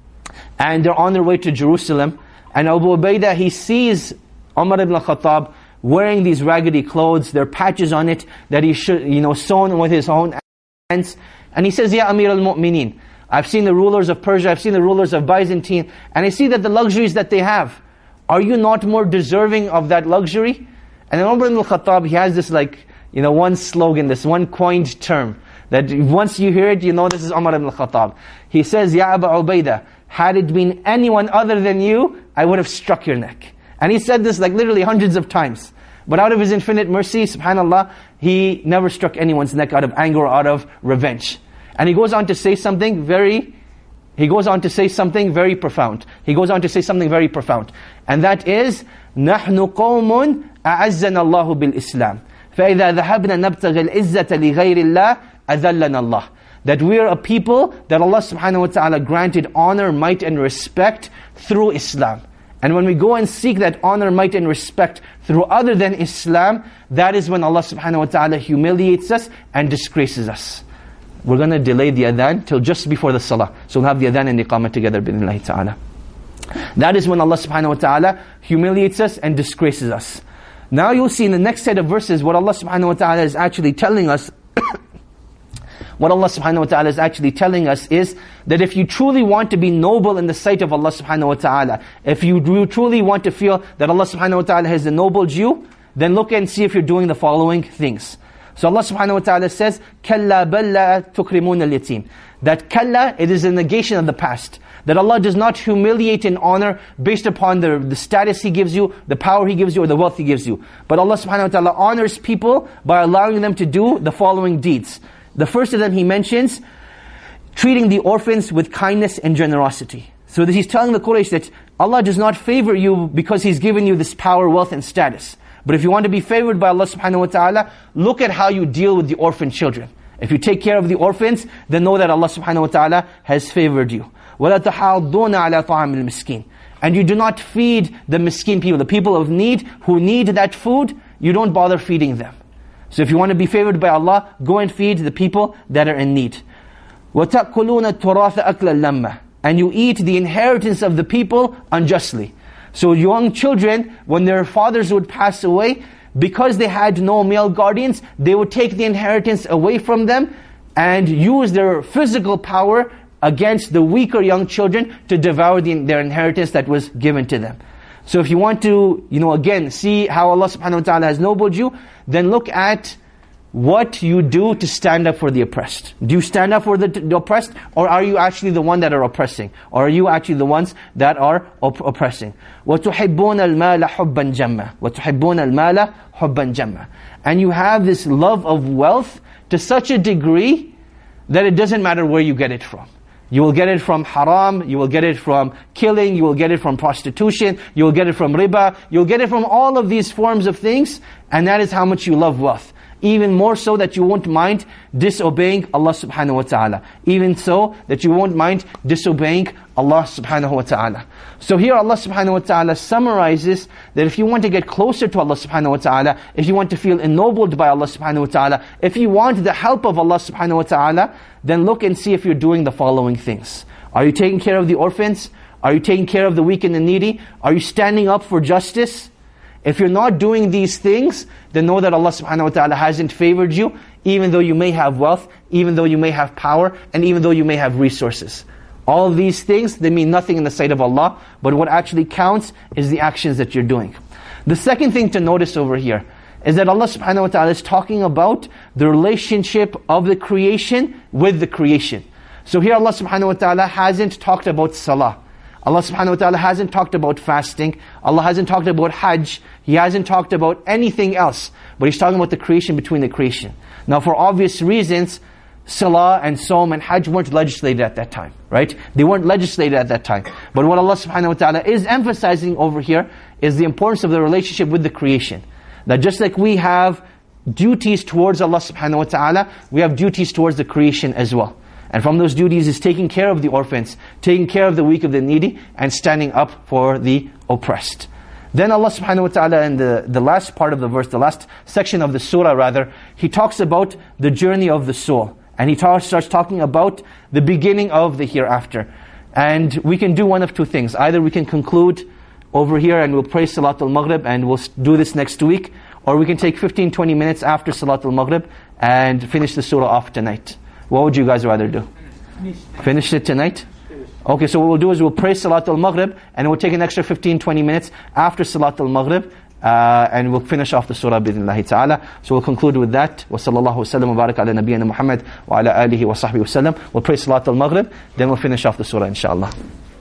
and they're on their way to Jerusalem, and Abu Ubaidah, he sees Umar ibn al-Khattab wearing these raggedy clothes, there are patches on it that he should, you know, sewn with his own hands. And he says, Ya Amir al-Mu'mineen, I've seen the rulers of Persia, I've seen the rulers of Byzantine, and I see that the luxuries that they have, are you not more deserving of that luxury? And then Umar ibn al-Khattab, he has this like, you know, one slogan, this one coined term, that once you hear it, you know this is Umar ibn al-Khattab. He says, Ya Abu Ubaidah, had it been anyone other than you, I would have struck your neck. And he said this like literally hundreds of times. But out of His infinite mercy, subhanAllah, He never struck anyone's neck out of anger or out of revenge. And he goes on to say something very, he goes on to say something very profound. He goes on to say something very profound. And that is, نَحْنُ قَوْمٌ أَعَزَّنَا اللَّهُ بِالْإِسْلَامِ فَإِذَا ذَهَبْنَا نَبْتَغِ الْعِزَّةَ لِغَيْرِ اللَّهِ أَذَلَّنَا اللَّهِ. That we are a people that Allah subhanahu wa ta'ala granted honor, might and respect through Islam. And when we go and seek that honor, might and respect through other than Islam, that is when Allah subhanahu wa ta'ala humiliates us and disgraces us. We're going to delay the adhan till just before the salah. So we'll have the adhan and iqamah together, bi'idhnillahi ta'ala. That is when Allah subhanahu wa ta'ala humiliates us and disgraces us. Now you'll see in the next set of verses what Allah subhanahu wa ta'ala is actually telling us. What Allah subhanahu wa ta'ala is actually telling us is that if you truly want to be noble in the sight of Allah subhanahu wa ta'ala, if you truly want to feel that Allah subhanahu wa ta'ala has ennobled you, then look and see if you're doing the following things. So Allah subhanahu wa ta'ala says, كَلَّا بَلَّ تُكْرِمُونَ الْيَتِيمِ. That kalla, it is a negation of the past. That Allah does not humiliate and honor based upon the, the status He gives you, the power He gives you, or the wealth He gives you. But Allah subhanahu wa ta'ala honors people by allowing them to do the following deeds. The first of them He mentions, treating the orphans with kindness and generosity. So that He's telling the Quraysh that Allah does not favor you because He's given you this power, wealth and status. But if you want to be favored by Allah subhanahu wa ta'ala, look at how you deal with the orphan children. If you take care of the orphans, then know that Allah subhanahu wa ta'ala has favored you. وَلَا تَحَاضُّونَ عَلَى طَعَامِ الْمِسْكِينَ. And you do not feed the miskin people, the people of need, who need that food, you don't bother feeding them. So if you want to be favored by Allah, go and feed the people that are in need. وَتَأْكُلُونَ التُّرَاثَ أَكْلَ اللَّمَّةِ. And you eat the inheritance of the people unjustly. So young children, when their fathers would pass away, because they had no male guardians, they would take the inheritance away from them and use their physical power against the weaker young children to devour the, their inheritance that was given to them. So if you want to, you know, again, see how Allah subhanahu wa ta'ala has nobled you, then look at what you do to stand up for the oppressed. Do you stand up for the, the oppressed, or are you actually the one that are oppressing? Or are you actually the ones that are op- oppressing? وَتُحِبُّونَ الْمَالَ حُبًّا جَمًّا وَتُحِبُّونَ الْمَالَ حُبًّا جَمًّا. And you have this love of wealth to such a degree that it doesn't matter where you get it from. You will get it from haram, you will get it from killing, you will get it from prostitution, you will get it from riba, you will get it from all of these forms of things, and that is how much you love wealth. Even more so that you won't mind disobeying Allah subhanahu wa ta'ala. Even so that you won't mind disobeying Allah subhanahu wa ta'ala. So here Allah subhanahu wa ta'ala summarizes that if you want to get closer to Allah subhanahu wa ta'ala, if you want to feel ennobled by Allah subhanahu wa ta'ala, if you want the help of Allah subhanahu wa ta'ala, then look and see if you're doing the following things. Are you taking care of the orphans? Are you taking care of the weak and the needy? Are you standing up for justice? If you're not doing these things, then know that Allah subhanahu wa ta'ala hasn't favored you, even though you may have wealth, even though you may have power, and even though you may have resources. All of these things, they mean nothing in the sight of Allah, but what actually counts is the actions that you're doing. The second thing to notice over here is that Allah subhanahu wa ta'ala is talking about the relationship of the creation with the creation. So here Allah subhanahu wa ta'ala hasn't talked about salah. Allah subhanahu wa ta'ala hasn't talked about fasting. Allah hasn't talked about hajj. He hasn't talked about anything else. But He's talking about the creation between the creation. Now for obvious reasons, salah and Sawm and hajj weren't legislated at that time, right? They weren't legislated at that time. But what Allah subhanahu wa ta'ala is emphasizing over here is the importance of the relationship with the creation. That just like we have duties towards Allah subhanahu wa ta'ala, we have duties towards the creation as well. And from those duties is taking care of the orphans, taking care of the weak, of the needy, and standing up for the oppressed. Then Allah subhanahu wa ta'ala in the, the last part of the verse, the last section of the surah rather, He talks about the journey of the soul. And He ta- starts talking about the beginning of the hereafter. And we can do one of two things. Either we can conclude over here and we'll pray Salatul Maghrib and we'll do this next week. Or we can take fifteen to twenty minutes after Salatul Maghrib and finish the surah off tonight. What would you guys rather do? Finish, Finish it tonight? Finish. Okay, so what we'll do is we'll pray Salatul Maghrib and we'll take an extra fifteen to twenty minutes after Salatul Maghrib uh, and we'll finish off the surah bi-idhnillahi ta'ala. So we'll conclude with that. Wa sallallahu wa sallam wa barak ala nabiyyina Muhammad wa ala alihi wa sahbihi wa sallam. We'll pray Salatul Maghrib, then we'll finish off the surah inshallah.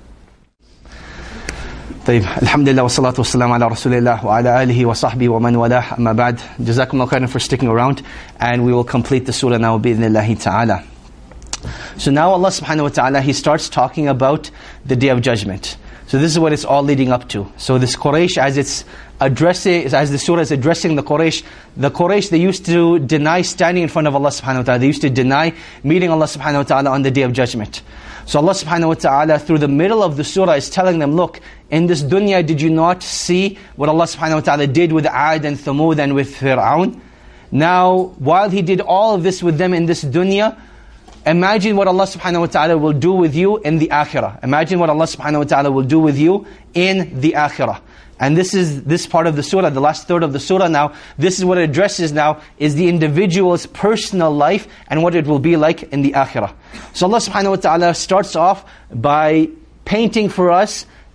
طيب الحمد لله والصلاة والسلام على رسول الله وعلى آله وصحبه ومن والاه أما بعد. جزاكم الله خيرا for sticking around, and we will complete the surah now بإذن الله تعالى. So now Allah subhanahu wa ta'ala, He starts talking about the Day of Judgment. So this is what it's all leading up to. So this Quraysh, as it's addressing, as the surah is addressing the Quraysh, the Quraysh, they used to deny standing in front of Allah subhanahu wa ta'ala. They used to deny meeting Allah subhanahu wa ta'ala on the Day of Judgment. So Allah subhanahu wa ta'ala through the middle of the surah is telling them, look, in this dunya did you not see what Allah subhanahu wa ta'ala did with Ad and Thamud and with Fir'aun? Now, while He did all of this with them in this dunya, imagine what Allah subhanahu wa ta'ala will do with you in the akhirah. Imagine what Allah subhanahu wa ta'ala will do with you in the akhirah. And this is this part of the surah, the last third of the surah now, this is what it addresses now, is the individual's personal life and what it will be like in the akhirah. So Allah subhanahu wa ta'ala starts off by painting for us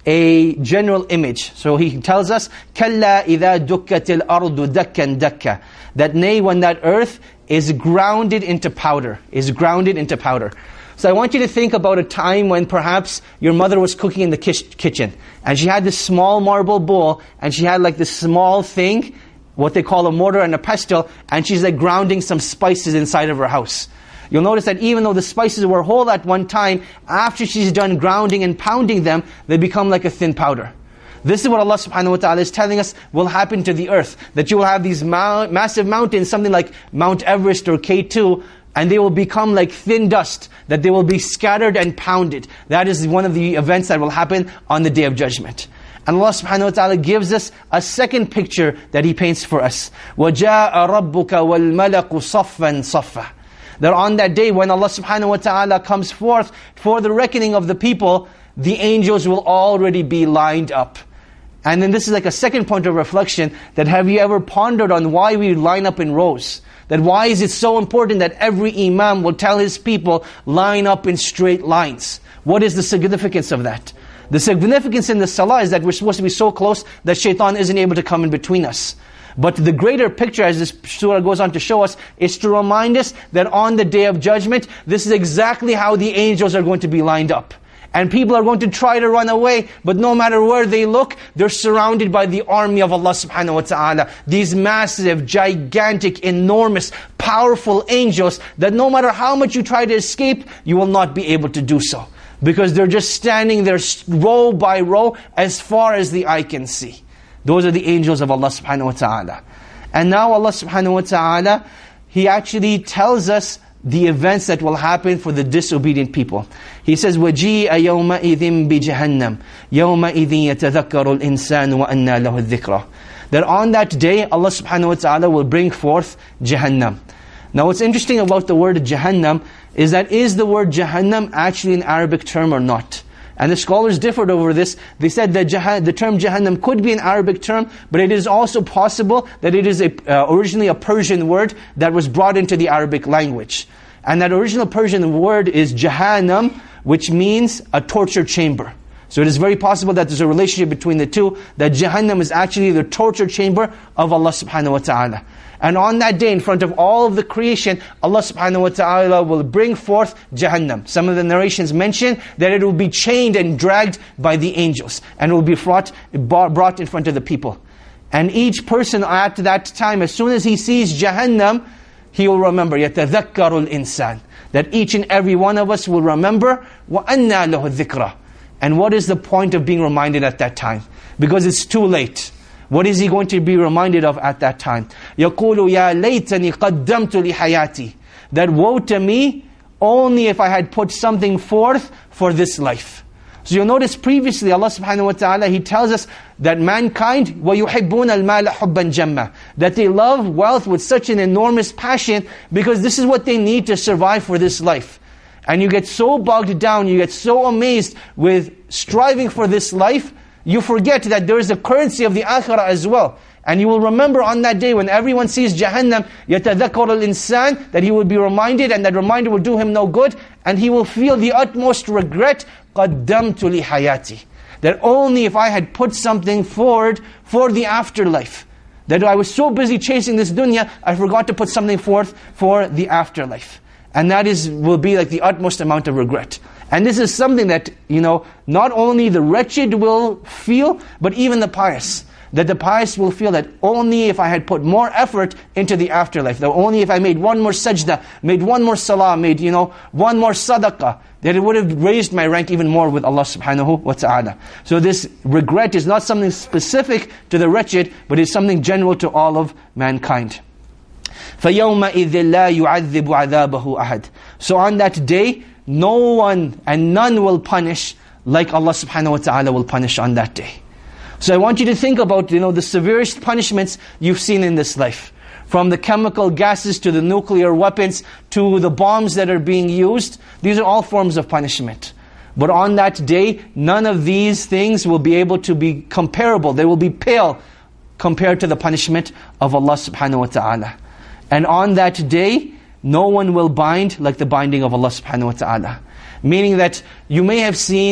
a general image. So he tells us, كَلَّا إِذَا دُكَّتِ الْأَرْضُ دَكًّا دَكًّا, that nay, when that earth is grounded into powder, is grounded into powder. So I want you to think about a time when perhaps your mother was cooking in the kitchen, and she had this small marble bowl, and she had like this small thing, what they call a mortar and a pestle, and she's like grounding some spices inside of her house. You'll notice that even though the spices were whole at one time, after she's done grounding and pounding them, they become like a thin powder. This is what Allah subhanahu wa ta'ala is telling us will happen to the earth. That you will have these ma- massive mountains, something like Mount Everest or K two, and they will become like thin dust, that they will be scattered and pounded. That is one of the events that will happen on the Day of Judgment. And Allah subhanahu wa ta'ala gives us a second picture that He paints for us. وَجَاءَ رَبُّكَ وَالْمَلَكُ صَفًّا صَفًّا. That on that day when Allah subhanahu wa ta'ala comes forth for the reckoning of the people, the angels will already be lined up. And then this is like a second point of reflection, that have you ever pondered on why we line up in rows? That why is it so important that every imam will tell his people, line up in straight lines? What is the significance of that? The significance in the salah is that we're supposed to be so close that shaitan isn't able to come in between us. But the greater picture, as this surah goes on to show us, is to remind us that on the Day of Judgment, this is exactly how the angels are going to be lined up. And people are going to try to run away, but no matter where they look, they're surrounded by the army of Allah subhanahu wa ta'ala. These massive, gigantic, enormous, powerful angels that no matter how much you try to escape, you will not be able to do so. Because they're just standing there row by row as far as the eye can see. Those are the angels of Allah subhanahu wa ta'ala. And now Allah subhanahu wa ta'ala, He actually tells us the events that will happen for the disobedient people. He says, وَجِيءَ يَوْمَئِذٍ بِجَهَنَّمْ يَوْمَئِذٍ يَتَذَكَّرُ الْإِنسَانُ وَأَنَّى لَهُ الذِّكْرَى. That on that day, Allah subhanahu wa ta'ala will bring forth Jahannam. Now what's interesting about the word Jahannam is that is the word Jahannam actually an Arabic term or not? And the scholars differed over this. They said that jah- the term Jahannam could be an Arabic term, but it is also possible that it is a, uh, originally a Persian word that was brought into the Arabic language. And that original Persian word is Jahannam, which means a torture chamber. So it is very possible that there's a relationship between the two, that Jahannam is actually the torture chamber of Allah subhanahu wa ta'ala. And on that day, in front of all of the creation, Allah subhanahu wa ta'ala will bring forth Jahannam. Some of the narrations mention that it will be chained and dragged by the angels, and it will be brought, brought in front of the people. And each person at that time, as soon as he sees Jahannam, he will remember, يَتَذَكَّرُ الْإِنسَانِ, that each and every one of us will remember, وَأَنَّى لَهُ الذِّكْرَى. And what is the point of being reminded at that time? Because it's too late. What is he going to be reminded of at that time? يَقُولُ يَا لَيْتَنِي قَدَّمْتُ لِحَيَاتِي. That woe to me, only if I had put something forth for this life. So you'll notice previously Allah subhanahu wa ta'ala, He tells us that mankind, وَيُحِبُّونَ الْمَالَ حُبًّا جَمًّا, that they love wealth with such an enormous passion because this is what they need to survive for this life. And you get so bogged down, you get so amazed with striving for this life, you forget that there is a currency of the akhirah as well. And you will remember on that day when everyone sees Jahannam, يَتَذَكَّرُ الْإِنسَانِ, that he will be reminded, and that reminder will do him no good, and he will feel the utmost regret, قَدَّمْتُ لِحَيَاتِي, that only if I had put something forward for the afterlife. That I was so busy chasing this dunya, I forgot to put something forth for the afterlife. And that is will be like the utmost amount of regret. And this is something that, you know, not only the wretched will feel, but even the pious. That the pious will feel that only if I had put more effort into the afterlife, that only if I made one more sajda, made one more salah, made, you know, one more sadaqah, that it would have raised my rank even more with Allah subhanahu wa ta'ala. So this regret is not something specific to the wretched, but is something general to all of mankind. فَيَوْمَئِذٍ لَا يُعَذِّبُ عَذَابَهُ أَحَدٍ. So on that day, no one and none will punish like Allah subhanahu wa ta'ala will punish on that day. So I want you to think about, you know, the severest punishments you've seen in this life. From the chemical gases to the nuclear weapons to the bombs that are being used. These are all forms of punishment. But on that day, none of these things will be able to be comparable. They will be pale compared to the punishment of Allah subhanahu wa ta'ala. And on that day, no one will bind like the binding of Allah subhanahu wa ta'ala. Meaning that you may have seen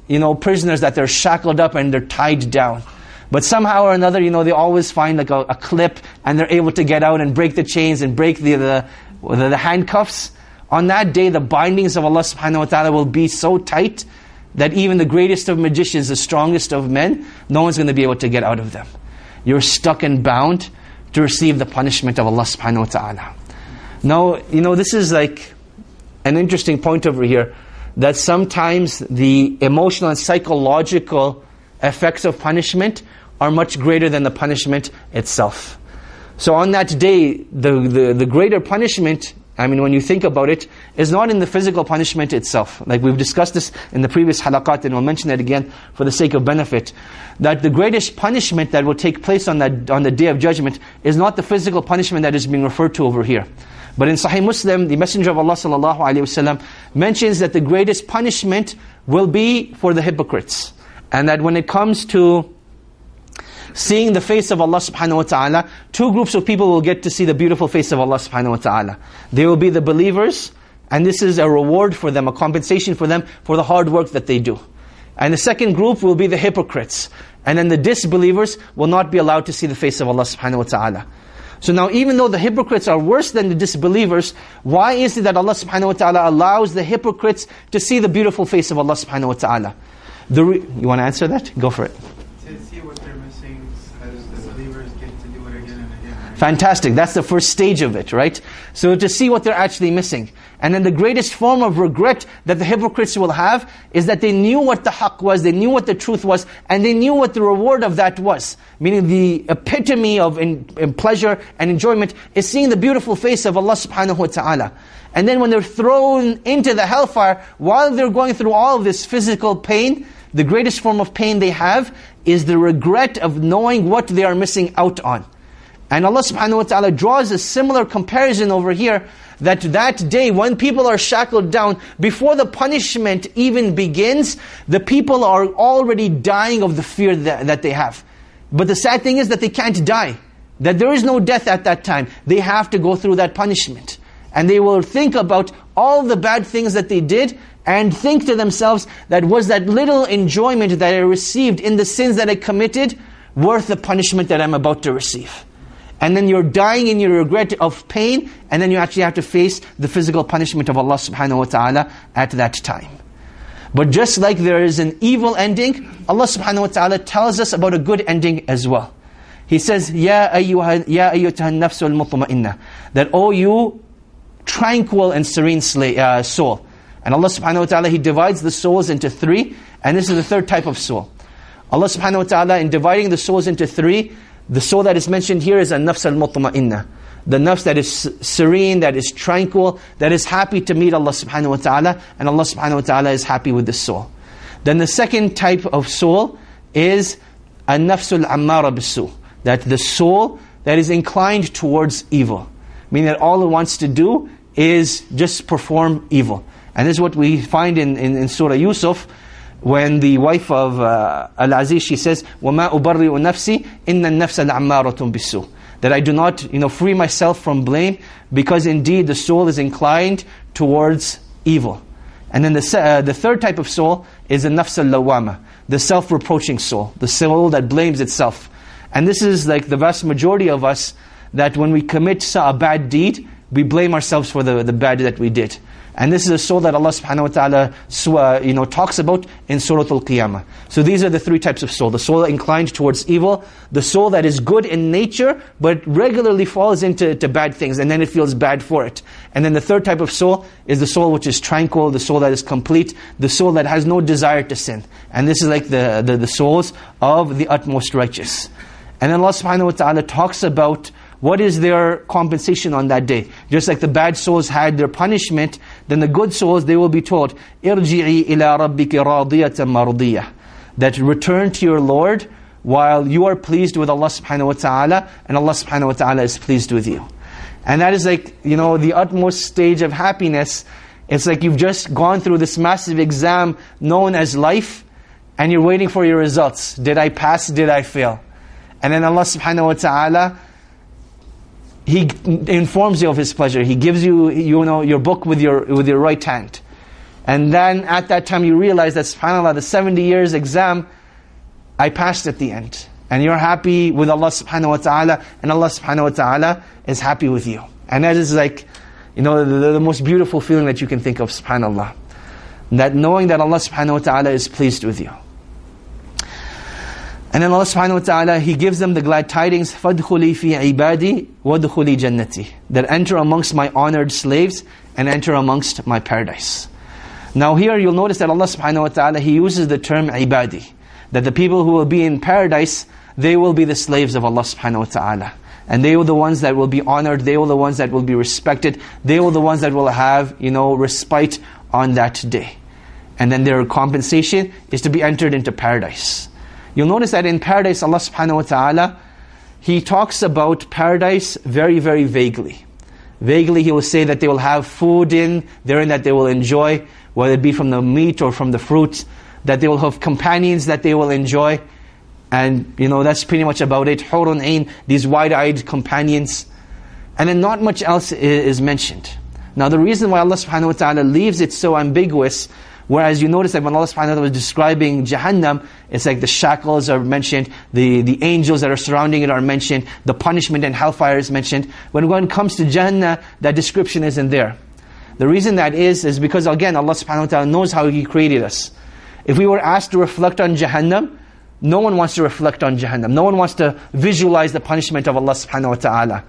you know, prisoners that they're shackled up and they're tied down. But somehow or another, you know, they always find like a, a clip and they're able to get out and break the chains and break the, the, the, the handcuffs. On that day, the bindings of Allah subhanahu wa ta'ala will be so tight that even the greatest of magicians, the strongest of men, no one's going to be able to get out of them. You're stuck and bound to receive the punishment of Allah subhanahu wa ta'ala. Now, you know, this is like an interesting point over here, that sometimes the emotional and psychological effects of punishment are much greater than the punishment itself. So on that day, the, the, the greater punishment, I mean, when you think about it, is not in the physical punishment itself. Like we've discussed this in the previous halaqat, and we'll mention it again for the sake of benefit. That the greatest punishment that will take place on that on the Day of Judgment is not the physical punishment that is being referred to over here. But in Sahih Muslim, the Messenger of Allah sallallahu alaihi wasallam mentions that the greatest punishment will be for the hypocrites. And that when it comes to seeing the face of Allah subhanahu wa ta'ala, two groups of people will get to see the beautiful face of Allah subhanahu wa ta'ala. They will be the believers, and this is a reward for them, a compensation for them for the hard work that they do. And the second group will be the hypocrites. And then the disbelievers will not be allowed to see the face of Allah subhanahu wa ta'ala. So now, even though the hypocrites are worse than the disbelievers, why is it that Allah subhanahu wa ta'ala allows the hypocrites to see the beautiful face of Allah subhanahu wa ta'ala? The re- you want to answer that? Go for it. To see what they're missing as the believers get to do it again and again. Right? Fantastic. That's the first stage of it, right? So to see what they're actually missing. And then the greatest form of regret that the hypocrites will have is that they knew what the haqq was, they knew what the truth was, and they knew what the reward of that was. Meaning the epitome of in, in pleasure and enjoyment is seeing the beautiful face of Allah subhanahu wa ta'ala. And then when they're thrown into the hellfire, while they're going through all of this physical pain, the greatest form of pain they have is the regret of knowing what they are missing out on. And Allah subhanahu wa ta'ala draws a similar comparison over here, that that day when people are shackled down, before the punishment even begins, the people are already dying of the fear that, that they have. But the sad thing is that they can't die. That there is no death at that time. They have to go through that punishment. And they will think about all the bad things that they did, and think to themselves, that was that little enjoyment that I received in the sins that I committed worth the punishment that I'm about to receive? And then you're dying in your regret of pain, and then you actually have to face the physical punishment of Allah subhanahu wa ta'ala at that time. But just like there is an evil ending, Allah subhanahu wa ta'ala tells us about a good ending as well. He says, Ya ayyuha, ya ayyuha nafsul mutma'inna, that oh you tranquil and serene uh, soul. And Allah subhanahu wa ta'ala, He divides the souls into three, and this is the third type of soul. Allah subhanahu wa ta'ala, in dividing the souls into three, the soul that is mentioned here is a nafs al-mutma'inna. The nafs that is serene, that is tranquil, that is happy to meet Allah subhanahu wa ta'ala, and Allah subhanahu wa ta'ala is happy with this soul. Then the second type of soul is a nafs al-ammara bis-su, that the soul that is inclined towards evil. Meaning that all it wants to do is just perform evil. And this is what we find in, in, in Surah Yusuf, when the wife of uh, Al-Aziz, she says, وَمَا أُبَرِّئُ نَفْسِي إِنَّ النَّفْسَ لَعَمَّارَةٌ بِالسُّوءِ, that I do not, you know, free myself from blame, because indeed the soul is inclined towards evil. And then the uh, the third type of soul is the nafs al-lawama, the self-reproaching soul, the soul that blames itself. And this is like the vast majority of us, that when we commit a bad deed, we blame ourselves for the, the bad that we did. And this is a soul that Allah subhanahu wa ta'ala you know, talks about in Surah Al-Qiyamah. So these are the three types of soul. The soul inclined towards evil, the soul that is good in nature, but regularly falls into to bad things, and then it feels bad for it. And then the third type of soul is the soul which is tranquil, the soul that is complete, the soul that has no desire to sin. And this is like the, the, the souls of the utmost righteous. And then Allah subhanahu wa ta'ala talks about what is their compensation on that day. Just like the bad souls had their punishment, then the good souls, they will be told, إِرْجِعِي إِلَىٰ رَبِّكِ رَاضِيَةً مَرْضِيَةً, that return to your Lord while you are pleased with Allah subhanahu wa ta'ala, and Allah subhanahu wa ta'ala is pleased with you. And that is like, you know, the utmost stage of happiness. It's like you've just gone through this massive exam known as life, and you're waiting for your results. Did I pass? Did I fail? And then Allah subhanahu wa ta'ala, He informs you of His pleasure. He gives you, you know, your book with your with your right hand. And then at that time you realize that, subhanAllah, the seventy years exam, I passed at the end. And you're happy with Allah subhanahu wa ta'ala, and Allah subhanahu wa ta'ala is happy with you. And that is like, you know, the, the most beautiful feeling that you can think of, subhanAllah. That knowing that Allah subhanahu wa ta'ala is pleased with you. And then Allah subhanahu wa ta'ala, He gives them the glad tidings, فَادْخُلِي فِي عِبَادِي وَادْخُلِي جَنَّتِي, that enter amongst my honored slaves and enter amongst my paradise. Now here you'll notice that Allah subhanahu wa ta'ala, He uses the term ibadi, that the people who will be in paradise, they will be the slaves of Allah subhanahu wa ta'ala. And they will the ones that will be honored, they will the ones that will be respected, they will the ones that will have, you know, respite on that day. And then their compensation is to be entered into paradise. You'll notice that in paradise, Allah subhanahu wa ta'ala, He talks about paradise very, very vaguely. Vaguely He will say that they will have food in, therein that they will enjoy, whether it be from the meat or from the fruit, that they will have companions that they will enjoy. And, you know, that's pretty much about it. Hurun Ain, these wide-eyed companions. And then not much else is mentioned. Now the reason why Allah subhanahu wa ta'ala leaves it so ambiguous, whereas you notice that when Allah subhanahu wa ta'ala was describing Jahannam, it's like the shackles are mentioned, the, the angels that are surrounding it are mentioned, the punishment and hellfire is mentioned. When one comes to Jannah, that description isn't there. The reason that is, is because again, Allah subhanahu wa ta'ala knows how He created us. If we were asked to reflect on Jahannam, no one wants to reflect on Jahannam. No one wants to visualize the punishment of Allah subhanahu wa ta'ala.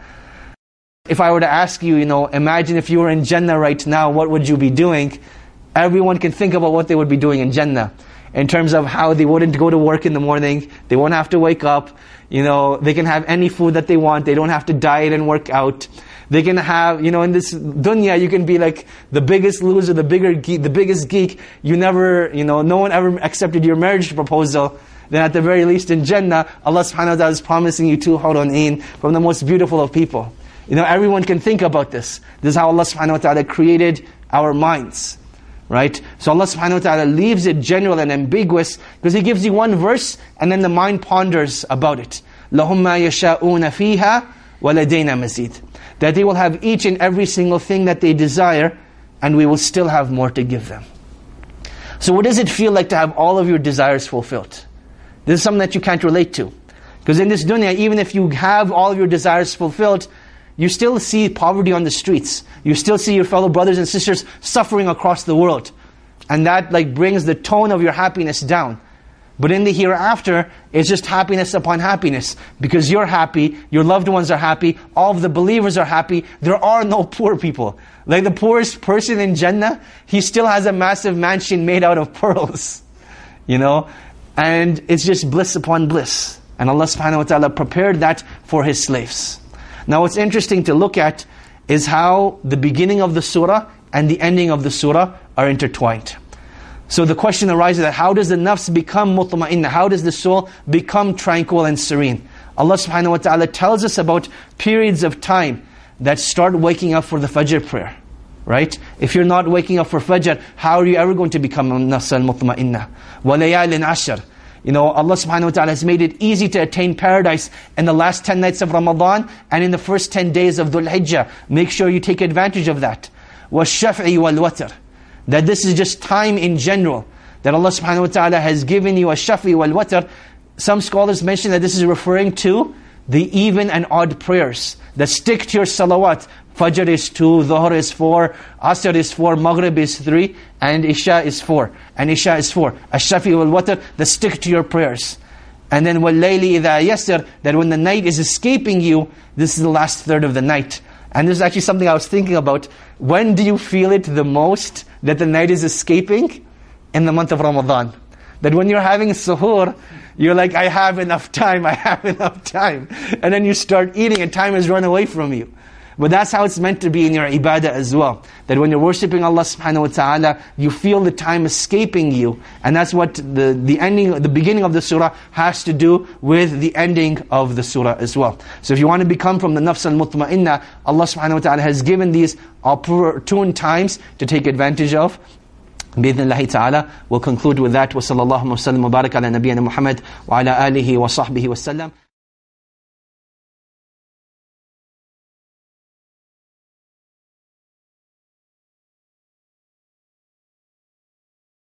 If I were to ask you, you know, imagine if you were in Jannah right now, what would you be doing? Everyone can think about what they would be doing in Jannah. In terms of how they wouldn't go to work in the morning, they won't have to wake up, you know, they can have any food that they want, they don't have to diet and work out. They can have, you know, in this dunya, you can be like the biggest loser, the bigger geek, the biggest geek. You never, you know, no one ever accepted your marriage proposal. Then at the very least in Jannah, Allah subhanahu wa ta'ala is promising you two hurun ain, from the most beautiful of people. You know, everyone can think about this. This is how Allah subhanahu wa ta'ala created our minds. Right? So Allah subhanahu wa ta'ala leaves it general and ambiguous, because He gives you one verse, and then the mind ponders about it. لَهُمْ مَا يَشَاءُونَ فِيهَا وَلَدَيْنَا مَزِيدٌ, that they will have each and every single thing that they desire, and we will still have more to give them. So what does it feel like to have all of your desires fulfilled? This is something that you can't relate to. Because in this dunya, even if you have all of your desires fulfilled, you still see poverty on the streets. You still see your fellow brothers and sisters suffering across the world. And that like brings the tone of your happiness down. But in the hereafter, it's just happiness upon happiness. Because you're happy, your loved ones are happy, all of the believers are happy. There are no poor people. Like the poorest person in Jannah, he still has a massive mansion made out of pearls. You know? And it's just bliss upon bliss. And Allah subhanahu wa ta'ala prepared that for His slaves. Now what's interesting to look at is how the beginning of the surah and the ending of the surah are intertwined. So the question arises that how does the nafs become mutma'inna? How does the soul become tranquil and serene? Allah subhanahu wa ta'ala tells us about periods of time that start waking up for the Fajr prayer. Right? If you're not waking up for Fajr, how are you ever going to become nafs al-mutma'inna? وَلَيَالٍ عَشْرٍ. You know, Allah subhanahu wa ta'ala has made it easy to attain paradise in the last ten nights of Ramadan and in the first ten days of Dhul Hijjah. Make sure you take advantage of that. وَالشَّفْعِ وَالْوَتْرِ. That this is just time in general. That Allah subhanahu wa ta'ala has given you a shafi wal-watr. Some scholars mention that this is referring to the even and odd prayers. That stick to your salawat. Fajr is two, Dhuhr is four, Asr is four, Maghrib is three, and Isha is four. And Isha is four. Ash-shafi wal-watr, that stick to your prayers. And then وَاللَّيْلِ إِذَا يَسْرٍ, that when the night is escaping you, this is the last third of the night. And this is actually something I was thinking about. When do you feel it the most, that the night is escaping? In the month of Ramadan. That when you're having suhoor, you're like, I have enough time, I have enough time. And then you start eating and time has run away from you. But that's how it's meant to be in your ibadah as well. That when you're worshipping Allah subhanahu wa ta'ala, you feel the time escaping you. And that's what the, the ending, the beginning of the surah has to do with the ending of the surah as well. So if you want to become from the nafs al-mutma'inna, Allah subhanahu wa ta'ala has given these opportune times to take advantage of. Bi-idhnillahi ta'ala, we'll conclude with that. Wa sallallahu wa sallam wa barak ala nabiyyina Muhammad wa ala alihi wa sahbihi wa sallam.